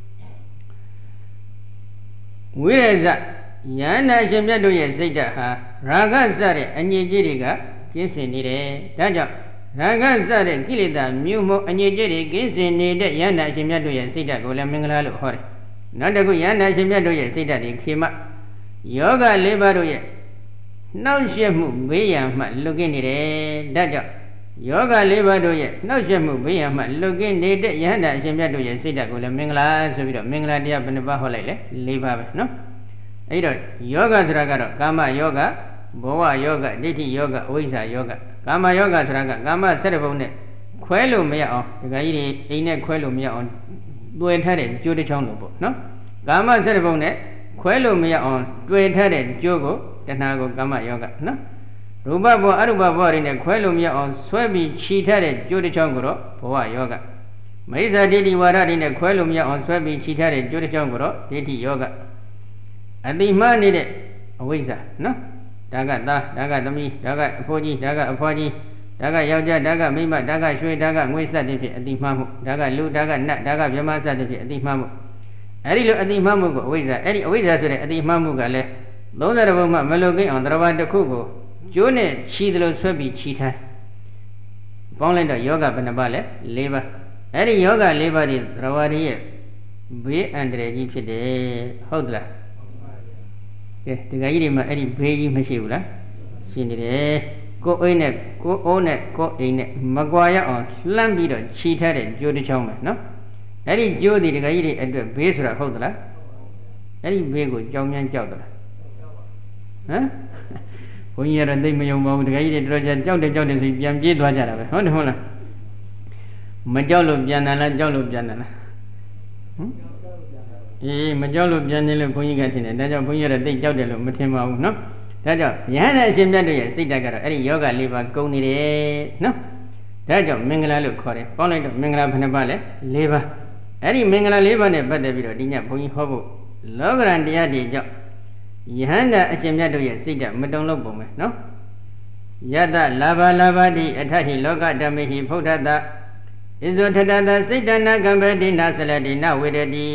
Where is that? Yana Ashimyo de Sida Ha Raga Sari and Yiriga kissing it. Daja. Raga Sare, Kilida, Mumo, and Yeri, Ginsing, Yana Shimyadoya, Sida, Gola Mingala Hori. Not a good Yana Shimyadoya, Sida, Kima. Yoga Lebaroya. Now she moved way looking at it. Daja. ယောဂလေးပါးတို့ရဲ့နှောက်ယှက်မှုဘေးရန်မှလွတ်ကင်းနေတဲ့ယဟန္တာအရှင်မြတ်တို့ရဲ့စိတ်ဓာတ်ကိုလည်းမင်္ဂလာဆိုပြီးတော့မင်္ဂလာတရားဘယ်နှပါးဟောလိုက်လဲ၄ပါးပဲနော်အဲ့တော့ယောဂဆိုတာကတော့ကာမယောဂဘောဝယောဂဒိဋ္ဌိယောဂအဝိဇ္ဇာယောဂကာမယောဂဆိုတာကကာမ၁၇ဘုံနဲ့ခွဲလို့မရအောင်ဒီကကြီးတွေအိမ်နဲ့ခွဲလို့မရအောင်တွေ့ထားတဲ့ကြိုးတစ်ချောင်းလို့ပေါ့နော်ကာမ၁၇ဘုံနဲ့ခွဲလို့မရအောင်တွေ့ထားတဲ့ကြိုးကိုတဏှာကိုကာမယောဂနော်ရူပဘောအရူပဘောတွေနဲ့ခွဲလို့မရအောင်ဆွဲပြီးခြိထားတဲ့ကြိုးတစ်ချောင်းကိုတော့ဘဝယောဂမိစ္ဆာဒိဋ္ဌိဝါဒတွေနဲ့ခွဲလို့မရအောင်ဆွဲပြီးခြိထားတဲ့ကြိုးတစ်ချောင်းကိုတော့ဒိဋ္ဌိယောဂအတိမနေတဲ့အဝိဇ္ဇာနော်ဒါကသားဒါကသမီးဒါကအဖိုးကြီးဒါကအဖွားကြီးဒါကယောက်ျားဒါကမိန်းမဒါကရွှေဒါကငွေစသည်ဖြင့်အတိမှားမှုဒါကလူဒါကနတ်ဒါကဗြဟ္မစသည်ဖြင့်အတိမှားမှုအဲ့ဒီလိုအတိမှားမှုကိုအဝိဇ္ဇာအဲ့ဒီအဝိဇ္ဇာဆိုတဲ့အတိမှားမှုကလည်းသုံးဆယ်ဘုံမှမလွတ်ကင်းအောင်တရားတစ်ခုကိုကျိုးနဲ့ခြီးတယ်လို့ဆွဲပြီးခြီးထားပေါင်းလိုက်တော့ယောဂဘယ်နှပါလဲ၄ပါးအဲ့ဒီယောဂ၄ပါးဒီတရားတွေရဲ့ဘေးအန္တရာယ်ကြီးဖြစ်တယ်ဟုတ်သလားကဲဒီကကြီးတွေမှာအဲ့ဒီဘေးကြီးမရှိဘူးလားရှင်းနေတယ်ကိုယ်အိမ်နဲ့ကိုယ်အိုးနဲ့ကိုယ်အိမ်နဲ့မကွာရအောင်လှမ်းပြီးတော့ခြီးထားတဲ့ကြိုးတစ်ချောင်းပဲနော်အဲ့ဒီကြိုးဒီဒီကကြီးတွေအတွက်ဘေးဆိုတာဟုတ်သလားအဲ့ဒီဘေးကိုကြောင်မြန်းကြောက်သလားဟမ်ဘုန်းကြီးကတော့သိမယုံပါဘူးတကယ်ကြီးတွေတော်တော်ကြောက်တယ်ကြောက်တယ်ဆိုပြန်ပြေးသွားကြတာပဲဟုတ်တယ်ဟုတ်လားမကြောက်လို့ပြန်တယ်လားကြောက်လို့ပြန်တယ်လားဟမ်အေးမကြောက်လို့ပြန်တယ်လို့ဘုန်းကြီးကထင်တယ်ဒါကြောင့်ဘုန်းကြီးကတော့သိကြောက်တယ်လို့မထင်ပါဘူးနော်ဒါကြောင့်ယဟန်တဲ့အရှင်မြတ်တို့ရဲ့စိတ်ဓာတ်ကတော့အဲ့ဒီယောဂလေးပါကုန်နေတယ်နော်ဒါကြောင့်မင်္ဂလာလို့ခေါ်တယ်ပေါင်းလိုက်တော့မင်္ဂလာဘယ်နှပါလဲ၄ပါးအဲ့ဒီမင်္ဂလာ၄ပါးနဲ့ပတ်သက်ပြီးတော့ဒီညဘုန်းကြီးဟောဖို့လောကရန်တရားတွေကြောင့်ယဟန္တာအရှင်မြတ်တို့ရဲ့စိတ်ဓာတ်မတုံလို့ပုံပဲနော်ယတလာဘလာဘတိအထဟိလောကဓမ္မေဟိဖုဒ္ဓတဣဇောထတတစိတ်တနာကံပေတိနာဆလတိနဝေရတိ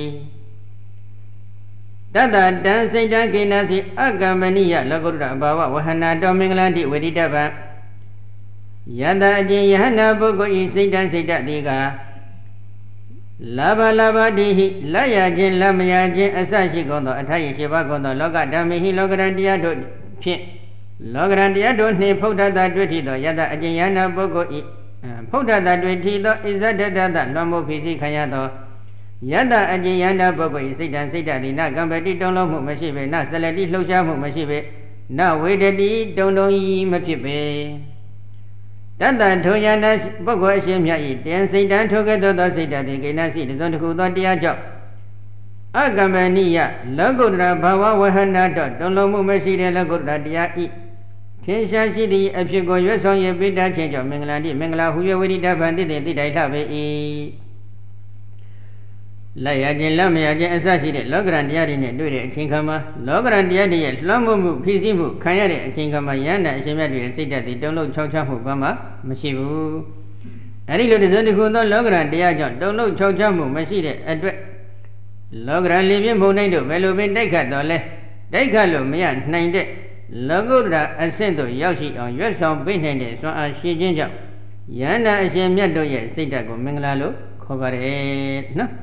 တတတံစိတ်တံကိနာစီအကမ္မနိယလောကုတ္တရဘာဝဝဟနာတောမင်္ဂလာတိဝေဒိတဗံယတအကျင်ယဟန္တာပုဂ္ဂိုလ်ဤစိတ်တံစိတ်တတိကလာဘလာဘတိဟိလက်ရခြင်းလက်မရခြင်းအစရှိကုန်သောအထယရှိပါကုန်သောလောကဓမ္မေဟိလောကရန်တရားတို့ဖြင့်လောကရန်တရားတို့နှင့်ဖုဒ္ဓတတွေ့ထီသောယတအကျဉ်ယန္တာပုဂ္ဂိုလ်ဤဖုဒ္ဓတတွေ့ထီသောဣဇဒတတလွန်မှုဖြစ်စီခံရသောယတအကျဉ်ယန္တာပုဂ္ဂိုလ်ဤစိတ်တံစိတ်တတိနကံပတိတုံလုံးမှုမရှိပေနဆလတိလှုပ်ရှားမှုမရှိပေနဝေဒတိတုံတုံဤမဖြစ်ပေတတ္တထိုယန္တာပုဂ္ဂိုလ်အရှင်မြတ်ဤတင်စိတ်တံထိုကဲ့သို့သောစိတ်တတိကိဏစီတစုံတစ်ခုသောတရားကြောင့်အကမ္မနိယလောကုတ္တရဘာဝဝဟနာတော့တုံလုံးမှုမရှိတဲ့လောကုတ္တရတရားဤထင်ရှားရှိသည့်အဖြစ်ကိုရွတ်ဆောင်ရပိတ္တခြင်းကြောင့်မင်္ဂလာတိမင်္ဂလာဟူ၍ဝိရိတဗံတိတိတိတိုက်ထပေ၏လက်ရခြင်းလက်မရခြင်းအစရှိတဲ့လောကရန်တရားတွေနဲ့တွေ့တဲ့အချိန်ခါမှာလောကရန်တရားတွေရဲ့လွှမ်းမိုးမှုဖိစီးမှုခံရတဲ့အချိန်ခါမှာယန္တာအရှင်မြတ်တွေရဲ့စိတ်ဓာတ်တွေတုံ့လုံချောက်ချမှုဘာမှမရှိဘူးအဲဒီလိုတစ်စုံတစ်ခုသောလောကရန်တရားကြောင့်တုံ့လုံချောက်ချမှုမရှိတဲ့အတွက်လောကရန်လေးပြင်းဘုံတိုင်းတို့ဘယ်လိုပဲတိုက်ခတ်တော်လဲတိုက်ခတ်လို့မရနိုင်တဲ့လောကုတ္တရာအဆင့်သို့ရောက်ရှိအောင်ရွတ်ဆောင်ပေးနိုင်တဲ့စွမ်းအားရှိခြင်းကြောင့်ယန္တာအရှင်မြတ်တို့ရဲ့စိတ်ဓာတ်ကိုမင်္ဂလာလို့ခေါ်ပါတယ်နော်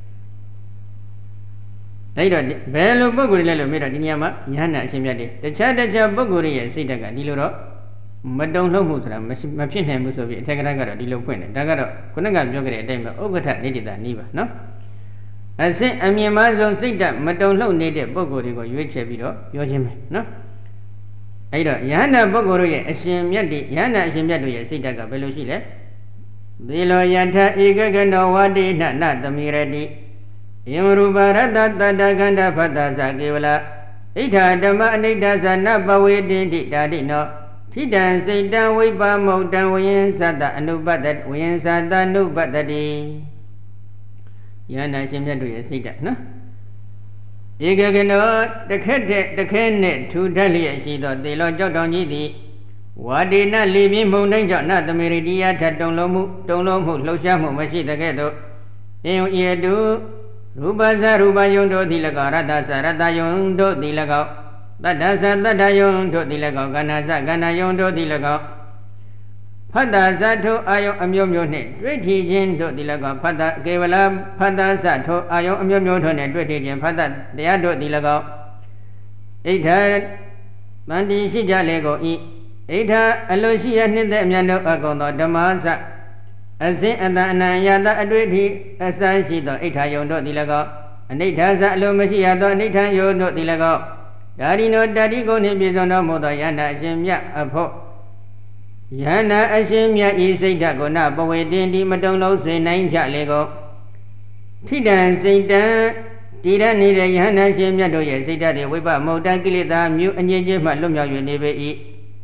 အဲ့တော့ဘယ်လိုပုဂ္ဂိုလ်တွေလဲလို့မေးတော့ဒီနေရာမှာယဟန္တာအရှင်မြတ်တွေတခြားတခြားပုဂ္ဂိုလ်တွေရဲ့စိတ်ဓာတ်ကဒီလိုတော့မတုံ့လှုပ်မှုဆိုတာမဖြစ်နိုင်ဘူးဆိုပြီးအထက်ကကတော့ဒီလိုဖွင့်တယ်ဒါကတော့ခုနကပြောခဲ့တဲ့အတိုင်းပဲဥက္ကဋ္ဌနိတိတာနိဗ္ဗာန်နော်အဆင့်အမြင့်မားဆုံးစိတ်ဓာတ်မတုံ့လှုပ်နေတဲ့ပုဂ္ဂိုလ်တွေကိုရွေးချယ်ပြီးတော့ပြောခြင်းပဲနော်အဲ့တော့ယဟန္တာပုဂ္ဂိုလ်တို့ရဲ့အရှင်မြတ်တွေယဟန္တာအရှင်မြတ်တို့ရဲ့စိတ်ဓာတ်ကဘယ်လိုရှိလဲသေလောယထဧကကနောဝတိနနသမိရတိယမရူပရတ္တတတ္တခန္ဓာဖတ္တသကေဝလဣဋ္ဌဓမ္မအနိဋ္ဌသနပဝေတိတိတာတိနောထိတံစိတ်တံဝိပမုတ်တံဝိယင်သတ္တအနုပတ္တဝိယင်သတ္တအနုပတ္တိယန္တာရှင်မြတ်တို့ရဲ့စိတ်ဓာတ်နော်ဧကကနောတခက်တဲ့တခဲနဲ့ထူထပ်လျက်ရှိသောသေလောကြောက်တောင်ကြီးသည်ဝါဒေနလေပြင်းမုန်တိုင်းကြောင့်နသမေရိတိယထတုံလုံးမှုတုံလုံးမှုလှုပ်ရှားမှုမရှိတဲ့ကဲ့သို့အင်းဤတုရူပဇရူပယုံတို့သည်၎င်းရတ္တဇရတ္တယုံတို့သည်၎င်းတတ္တဇတတ္တယုံတို့သည်၎င်းကဏ္ဍဇကဏ္ဍယုံတို့သည်၎င်းဖတ္တဇထိုအာယုံအမျိုးမျိုးနှင့်တွေ့ထီခြင်းတို့သည်၎င်းဖတ္တကေဝလဖတ္တဇထိုအာယုံအမျိုးမျိုးတို့နှင့်တွေ့ထီခြင်းဖတ္တတရားတို့သည်၎င်းဣဋ္ဌတန်တိရှိကြလေကုန်ဤဣဋ္ဌအလိုရှိရနှစ်သက်အမြတ်တို့အကုန်သောဓမ္မသအစဉ်အတန်အနံယတအတွေ့အထိအစရှိသောဣဋ္ဌယုံတို့သည်၎င်းအနိဋ္ဌသအလိုမရှိရသောအနိဋ္ဌယုံတို့သည်၎င်းဒါရီနောတတိကုနှင့်ပြည့်စုံတော်မူသောယန္တာအရှင်မြတ်အဖို့ယန္တာအရှင်မြတ်ဤစိတ်ဓာတ်ကိုနပဝေတင်ဒီမတုံလုံးစေနိုင်ဖြလေကိုထိတံစိတ်တံတည်ရနေတဲ့ယန္တာရှင်မြတ်တို့ရဲ့စိတ်ဓာတ်တွေဝိပမုတ်တကိလေသာမျိုးအငြိအကျေးမှလွတ်မြောက်၍နေပေ၏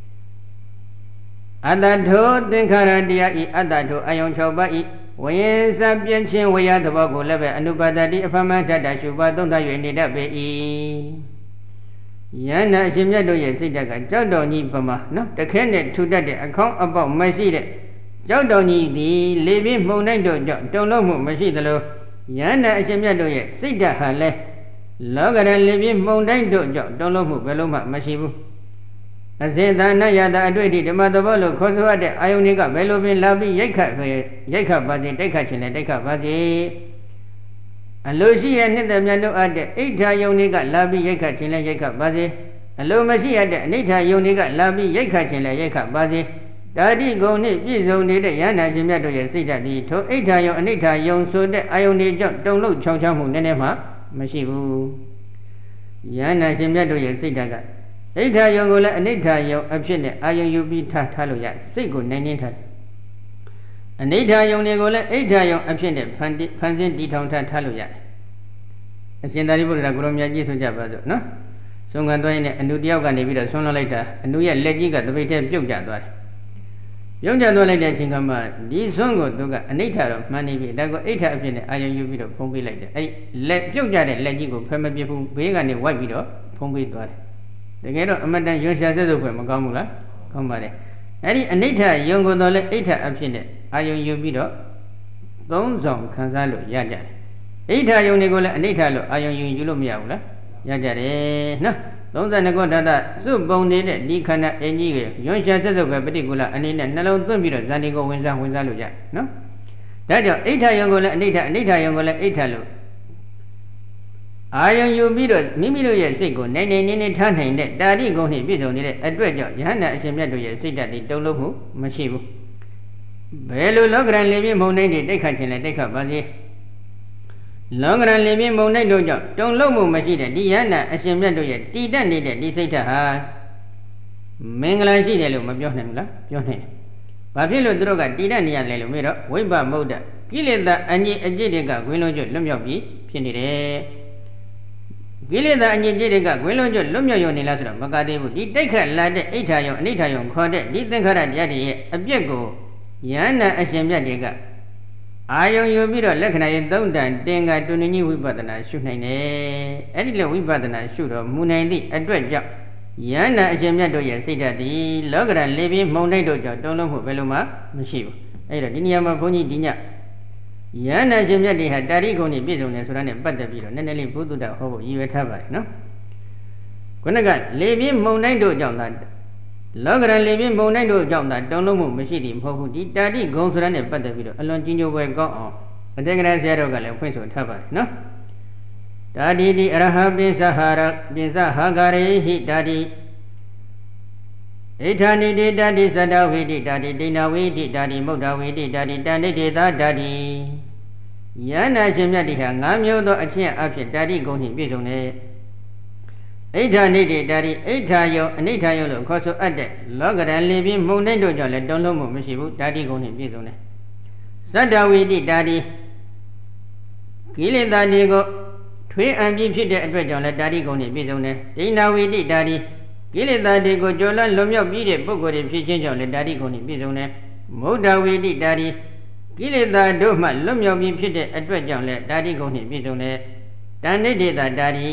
အတ္တထိုသင်္ခါရတရားဤအတ္တထိုအယုံ၆ပါးဤဝိယစပြင်းချင်းဝေယသဘောကိုလည်းပဲအနုပါဒတိအဖမထတ္တရှုပါသုံးသ၍နေတတ်ပေ၏ယန္တာအရှင်မြတ်တို့ရဲ့စိတ်ဓာတ်ကကြောက်တော်ကြီးပမာနော်တခဲနဲ့ထူတတ်တဲ့အခေါင်းအပေါက်မရှိတဲ့ကြောက်တော်ကြီးသည်လေပြင်းမှုန်တိုင်းတို့ကြောင့်တုံလုံးမှုမရှိသလိုယန္တာအရှင်မြတ်တို့ရဲ့စိတ်ဓာတ်ဟာလည်းလောကရန်လေပြင်းမှုန်တိုင်းတို့ကြောင့်တုံလုံးမှုဘယ်လိုမှမရှိဘူးအစေတနာယတာအတွေ့အထိဓမ္မသဘောလို့ခေါ်ဆိုရတဲ့အာယုန်တွေကဘယ်လိုပင်လာပြီးရိုက်ခတ်ရိုက်ခတ်ပါစေတိုက်ခတ်ခြင်းနဲ့တိုက်ခတ်ပါစေအလိုရှိရနှစ်သက်မြတ်တို့အပ်တဲ့ဣဋ္ဌယုံတွေကလာပြီးရိုက်ခတ်ခြင်းနဲ့ရိုက်ခတ်ပါစေအလိုမရှိရတဲ့အနိဋ္ဌယုံတွေကလာပြီးရိုက်ခတ်ခြင်းနဲ့ရိုက်ခတ်ပါစေဓာတိဂုံနှင့်ပြည့်စုံနေတဲ့ယန္တာရှင်မြတ်တို့ရဲ့စိတ်ဓာတ်သည်ထိုဣဋ္ဌယုံအနိဋ္ဌယုံဆိုတဲ့အာယုန်တွေကြောင့်တုံ့လောက်ချောင်းချောင်းမှုနည်းနည်းမှမရှိဘူးယန္တာရှင်မြတ်တို့ရဲ့စိတ်ဓာတ်ကဣဋ္ဌယုံကိုလည်းအနိဋ္ဌယုံအဖြစ်နဲ့အာယုံယူပြီးထားထားလို့ရစိတ်ကိုနိုင်နေထားအနိဋ္ဌယုံတွေကိုလည်းဣဋ္ဌယုံအဖြစ်နဲ့ဖန်ဖန်ဆင်းတည်ထောင်ထားထားလို့ရတယ်အရှင်သာရိပုတ္တရာကိုရောမြတ်ကြီးဆိုကြပါစို့နော်ဆုံးခံသွားရင်လည်းအနုတယောက်ကနေပြီးတော့ဆွန်းလွှတ်လိုက်တာအနုရဲ့လက်ကြီးကတပိတ်ထဲပြုတ်ကျသွားတယ်ပြုတ်ကျသွားလိုက်တဲ့အချိန်ကမှဒီဆွန်းကိုသူကအနိဋ္ဌတော့မှန်နေပြီဒါကိုဣဋ္ဌအဖြစ်နဲ့အာယုံယူပြီးတော့ဖုံးပေးလိုက်တယ်အဲ့လက်ပြုတ်ကျတဲ့လက်ကြီးကိုဖယ်မပြစ်ဘူးဘေးကနေဝိုက်ပြီးတော့ဖုံးပေးသွားတယ်တကယ်တော့အမတန်ရွှင်ရှားဆက်စုပ်ဖွယ်မကောင်းဘူးလားကောင်းပါတယ်အဲ့ဒီအနိဋ္ဌယုံကိုတော့လေဣဋ္ဌအဖြစ်နဲ့အာယုံယူပြီးတော့သုံးဆောင်ခံစားလို့ရကြတယ်ဣဋ္ဌယုံတွေကိုလည်းအနိဋ္ဌလို့အာယုံယူယူလို့မရဘူးလားရကြတယ်နော်သုံးဆယ်နှစ်ခုဓာတ်စုပုံနေတဲ့ဒီခန္ဓာအင်းကြီးကိုရွှင်ရှားဆက်စုပ်ပဲပฏิကူလအနေနဲ့နှလုံးသွင်းပြီးတော့ဇန်ဒီကိုဝင်စားဝင်စားလို့ရနော်ဒါကြောင့်ဣဋ္ဌယုံကိုလည်းအနိဋ္ဌအနိဋ္ဌယုံကိုလည်းဣဋ္ဌလို့အာယုံယူပြီးတော့မိမိတို့ရဲ့စိတ်ကိုနိုင်နိုင်နေနေထားနိုင်တဲ့တာရိဂုဏ်နှင့်ပြည့်စုံနေတဲ့အတွက်ကြောင့်ယဟန္တာအရှင်မြတ်တို့ရဲ့စိတ်ဓာတ်တွေတုံ့လို့မှုမရှိဘူးဘယ်လိုလောကရန်လေပြင်းမုန်တိုင်းတွေတိုက်ခတ်ခြင်းလဲတိုက်ခတ်ပါစေလောကရန်လေပြင်းမုန်တိုင်းတို့ကြောင့်တုံ့လို့မှုမရှိတဲ့ဒီယဟန္တာအရှင်မြတ်တို့ရဲ့တည်တတ်နေတဲ့ဒီစိတ်ဓာတ်ဟာမင်္ဂလာရှိတယ်လို့မပြောနိုင်ဘူးလားပြောနိုင်တယ်ဘာဖြစ်လို့သူတို့ကတည်တတ်နေရလဲလို့မေးတော့ဝိပ္ပမုဒ္ဒကိလေသာအငြိအကျင့်တွေကခွင်းလုံးကျွတ်လွတ်မြောက်ပြီးဖြစ်နေတယ်ကိလေသာအငြိအကျေးတွေကခွင်းလုံးကျွတ်လွတ်မြောက်ရုံနေလားဆိုတော့မကသေးဘူးဒီတိုက်ခတ်လာတဲ့ဣဋ္ဌယုံအနိဋ္ဌယုံခေါ်တဲ့ဒီသင်္ခါရတရားတွေရဲ့အပြက်ကိုယန္နာအရှင်မြတ်တွေကအာယုံယူပြီးတော့လက္ခဏာရဲ့သုံးတန်တင်ကတွင်ကြီးဝိပဿနာရှုနိုင်တယ်အဲ့ဒီလိုဝိပဿနာရှုတော့မူနိုင်သည့်အတွက်ကြောင့်ယန္နာအရှင်မြတ်တို့ရဲ့စိတ်ဓာတ်ဒီလောကရန်လေးပြင်းမုံတိုက်တို့ကြောင့်တုံ့လုံးမှုဘယ်လိုမှမရှိဘူးအဲ့တော့ဒီနေရာမှာဘုန်းကြီးဒီညယန္နာရှင်မြတ်တွေဟာတာရိဂုဏ်နဲ့ပြည့်စုံတယ်ဆိုတာနဲ့ပတ်သက်ပြီးတော့နည်းနည်းလေးဘုဒ္ဓတဟောဖို့ရည်ရွယ်ထားပါတယ်နော်ခုနကလေပြင်းမုံတိုင်းတို့ကြောင့်သာလောကရန်လေပြင်းမုံတိုင်းတို့ကြောင့်သာတုံ့လုံးမှုမရှိသည်မဟုတ်ဘူးဒီတာရိဂုဏ်ဆိုတာနဲ့ပတ်သက်ပြီးတော့အလွန်ကြီးညိုပွဲကောင်းအောင်အတေကရဆရာတော်ကလည်းဖွင့်ဆိုထားပါတယ်နော်တာတိတိအရဟပိသဟာရပိသဟာဂရေဟိတာတိဣဋ္ဌာနိတိတာတိသတ္တဝိတိတာတိဒိဏဝိတိတာတိမုဒ္ဒဝိတိတာတိတဏိတိသာတာတိယန္နာရှင်မြတ်တိဟာငါးမျိုးသောအချင်းအဖြစ်တာတိဂုဏ်နှင့်ပြည့်စုံတယ်ဣဋ္ဌာနိတိတာတိဣဋ္ဌာယောအနိဋ္ဌာယောလို့ခေါ်ဆိုအပ်တဲ့လောကရန်လေပြင်းမုန်တိုင်းတို့ကြောင့်လည်းတုံ့လုံးမှုမရှိဘူးတာတိဂုဏ်နှင့်ပြည့်စုံတယ်သတ္တဝိတိတာတိကိလေသာတွေကိုထွေးအံပြီးဖြစ်တဲ့အတွက်ကြောင့်လည်းတာတိဂုဏ်နှင့်ပြည့်စုံတယ်ဒိဏဝိတိတာတိကိလေသာတွေကိုကျော်လွှတ်လွန်မြောက်ပြီးတဲ့ပုဂ္ဂိုလ်တွေဖြစ်ခြင်းကြောင့်လည်းတာတိဂုဏ်နှင့်ပြည့်စုံတယ်မုဒ္ဒဝိတိတာတိကိလေသာတို့မှလွတ်မြောက်ပြီးဖြစ်တဲ့အတွက်ကြောင့်လည်းတာတိဂုဏ်နှင့်ပြည့်စုံတယ်တဏိတိသာတာတိ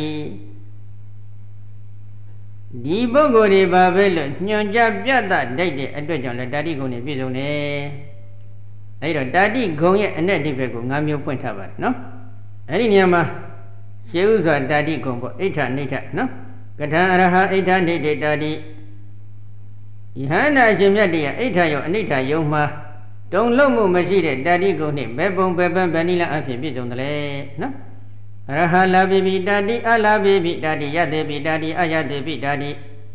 ဒီပုဂ္ဂိုလ်တွေပါပဲလို့ညွန်ကြပြတ်တာတိုက်တဲ့အတွက်ကြောင့်လည်းတာတိဂုဏ်နှင့်ပြည့်စုံတယ်အဲဒီတော့တာတိဂုဏ်ရဲ့အ내အဓိပ္ပာယ်ကို၅မျိုးဖွင့်ထားပါတယ်နော်အဲဒီနေရာမှာရှေးဥစွာတာတိဂုဏ်ပေါ့ဣဋ္ဌနိဋ္ဌနော်ကထာအရဟဣဋ္ဌနိဋ္ဌတာတိယဟန္တာရှင်မြတ်တရားဣဋ္ဌယောအနိဋ္ဌယုံမှာတုံလုံးမှုမရှိတဲ့တာတိဂုဏ်နှင့်ဘယ်ပုံဘယ်ပန်းဘယ်နည်းလားအဖြစ်ပြည့်စုံတယ်လေနော်အရဟလာပိပိတာတိအလာပိပိတာတိယတေပိတာတိအယတေပိတာတိပ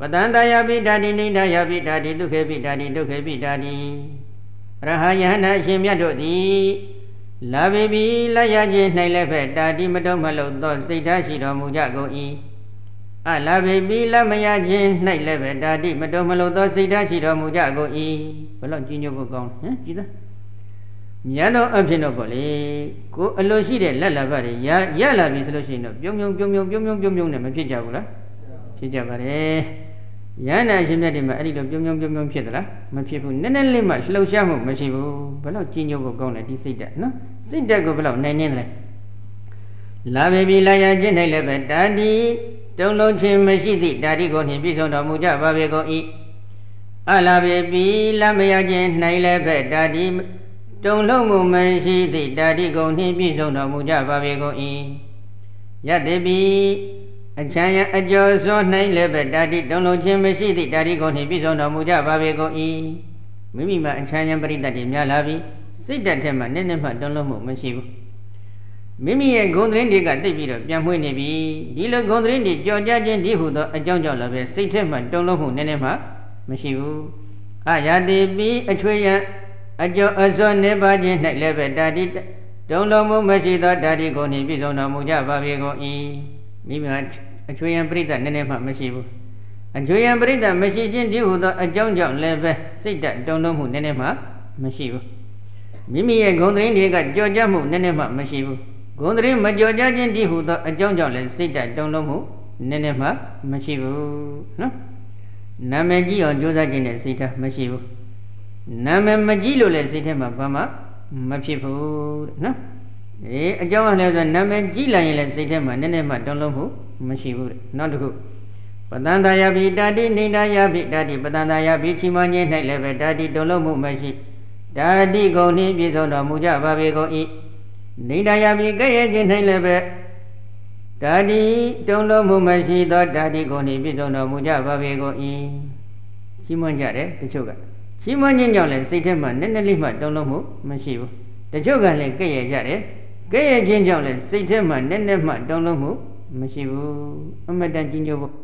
တန္တယပိဓာတိနိဒာယပိဓာတိဒုက္ခေပိဓာတိဒုက္ခေပိဓာတိရဟယဟနာအရှင်မြတ်တို့သည်လာပေပြီလာရခြင်း၌လည်းပဲတာတိမတော်မလို့သောစိတ်ထားရှိတော်မူကြကုန်၏အလာပေပြီလာမရခြင်း၌လည်းပဲတာတိမတော်မလို့သောစိတ်ထားရှိတော်မူကြကုန်၏ဘယ်လောက်ကြီးညို့ဖို့ကောင်းဟမ်ကြည်သားမြတ်တော်အဖြစ်တော့ပေါ့လေကိုအလိုရှိတဲ့လက်လာပါတွေရရလာပြီဆိုလို့ရှိရင်တော့ပြုံးပြုံးပြုံးပြုံးပြုံးပြုံးပြုံးပြုံးနဲ့မဖြစ်ကြဘူးလားဖြစ်ကြပါတယ်ရဟန္တာရှင်မြတ်တွေမှာအဲ့ဒီလိုပြုံးပြုံးပြုံးပြုံးဖြစ်သလားမဖြစ်ဘူးနည်းနည်းလေးမှလှုပ်ရှားမှုမရှိဘူးဘယ်လောက်ကြီးညို့ဖို့ကောင်းလဲဒီစိတ်ဓာတ်နော်စိတ်ဓာတ်ကိုဘယ်လောက်နိုင်နေတယ်လာပေပြီလာရခြင်း၌လည်းပဲတာတိတုံးလုံးခြင်းမရှိသည့်တာတိကိုနှင့်ပြည့်စုံတော်မူကြပါပေကုန်၏အလာပေပြီလာမရခြင်း၌လည်းပဲတာတိတုံလုံးမှုမရှိသည့်တာတိကိုနှင့်ပြည့်စုံတော်မူကြပါပေကုန်၏ယတ္တိပိအချမ်းရအကျော်စွန်း၌လည်းပဲတာတိတုံလုံးခြင်းမရှိသည့်တာတိကိုနှင့်ပြည့်စုံတော်မူကြပါပေကုန်၏မိမိမှာအချမ်းရပရိသတ်တွေများလာပြီစိတ်ဓာတ်ထဲမှာနည်းနည်းမှတုံလုံးမှုမရှိဘူးမိမိရဲ့ဂုဏ်သတင်းတွေကတိတ်ပြီးတော့ပြန်မွေးနေပြီဒီလိုဂုဏ်သတင်းတွေကြော်ကြခြင်းဒီဟုသောအကြောင်းကြောင့်လည်းပဲစိတ်ထဲမှာတုံလုံးမှုနည်းနည်းမှမရှိဘူးအယတိပိအချွေရအကျော်အစောနေပါခြင်း၌လည်းပဲတာတိတုံလုံးမှုမရှိသောတာတိကိုနှင့်ပြည့်စုံတော်မူကြပါပေကုန်၏မိမိအချွေရပရိသတ်နည်းနည်းမှမရှိဘူးအချွေရပရိသတ်မရှိခြင်းဒီဟုသောအကြောင်းကြောင့်လည်းပဲစိတ်ဓာတ်တုံလုံးမှုနည်းနည်းမှမရှိဘူးမိမိရဲ့ဂုဏ်သတင်းတွေကကြော်ကြမှုနည်းနည်းမှမရှိဘူးဂုဏ်သတင်းမကြော်ကြခြင်းဒီဟုသောအကြောင်းကြောင့်လည်းစိတ်ဓာတ်တုံလုံးမှုနည်းနည်းမှမရှိဘူးနော်နာမည်ကြီးအောင်ကြိုးစားခြင်းနဲ့စိတ်ဓာတ်မရှိဘူးနာမည်မကြီးလို့လည်းစိတ်ထဲမှာဘာမှမဖြစ်ဘူးတဲ့နော်အေးအကြောင်းကလည်းဆိုနာမည်ကြီးလာရင်လည်းစိတ်ထဲမှာနည်းနည်းမှတုံလုံးမှုမရှိဘူးတဲ့နောက်တစ်ခုပတန္တယပိတာတိနေတယပိတာတိပတန္တယပိချီမခြင်း၌လည်းပဲတာတိတုံလုံးမှုမရှိတာတိကုန်နှင့်ပြည့်စုံတော်မူကြပါပေကုန်၏နေတယပိကဲ့ရဲ့ခြင်း၌လည်းပဲတာတိတုံလုံးမှုမရှိသောတာတိကုန်နှင့်ပြည့်စုံတော်မူကြပါပေကုန်၏ချီးမွမ်းကြတယ်တချို့ကချီးမွမ်းခြင်းကြောင့်လည်းစိတ်ထဲမှာနည်းနည်းလေးမှတုံလုံးမှုမရှိဘူးတချို့ကလည်းကဲ့ရဲ့ကြတယ်ကဲ့ရဲ့ခြင်းကြောင့်လည်းစိတ်ထဲမှာနည်းနည်းမှတုံလုံးမှုမရှိဘူးအမတန်ကြီးညို့ဖို့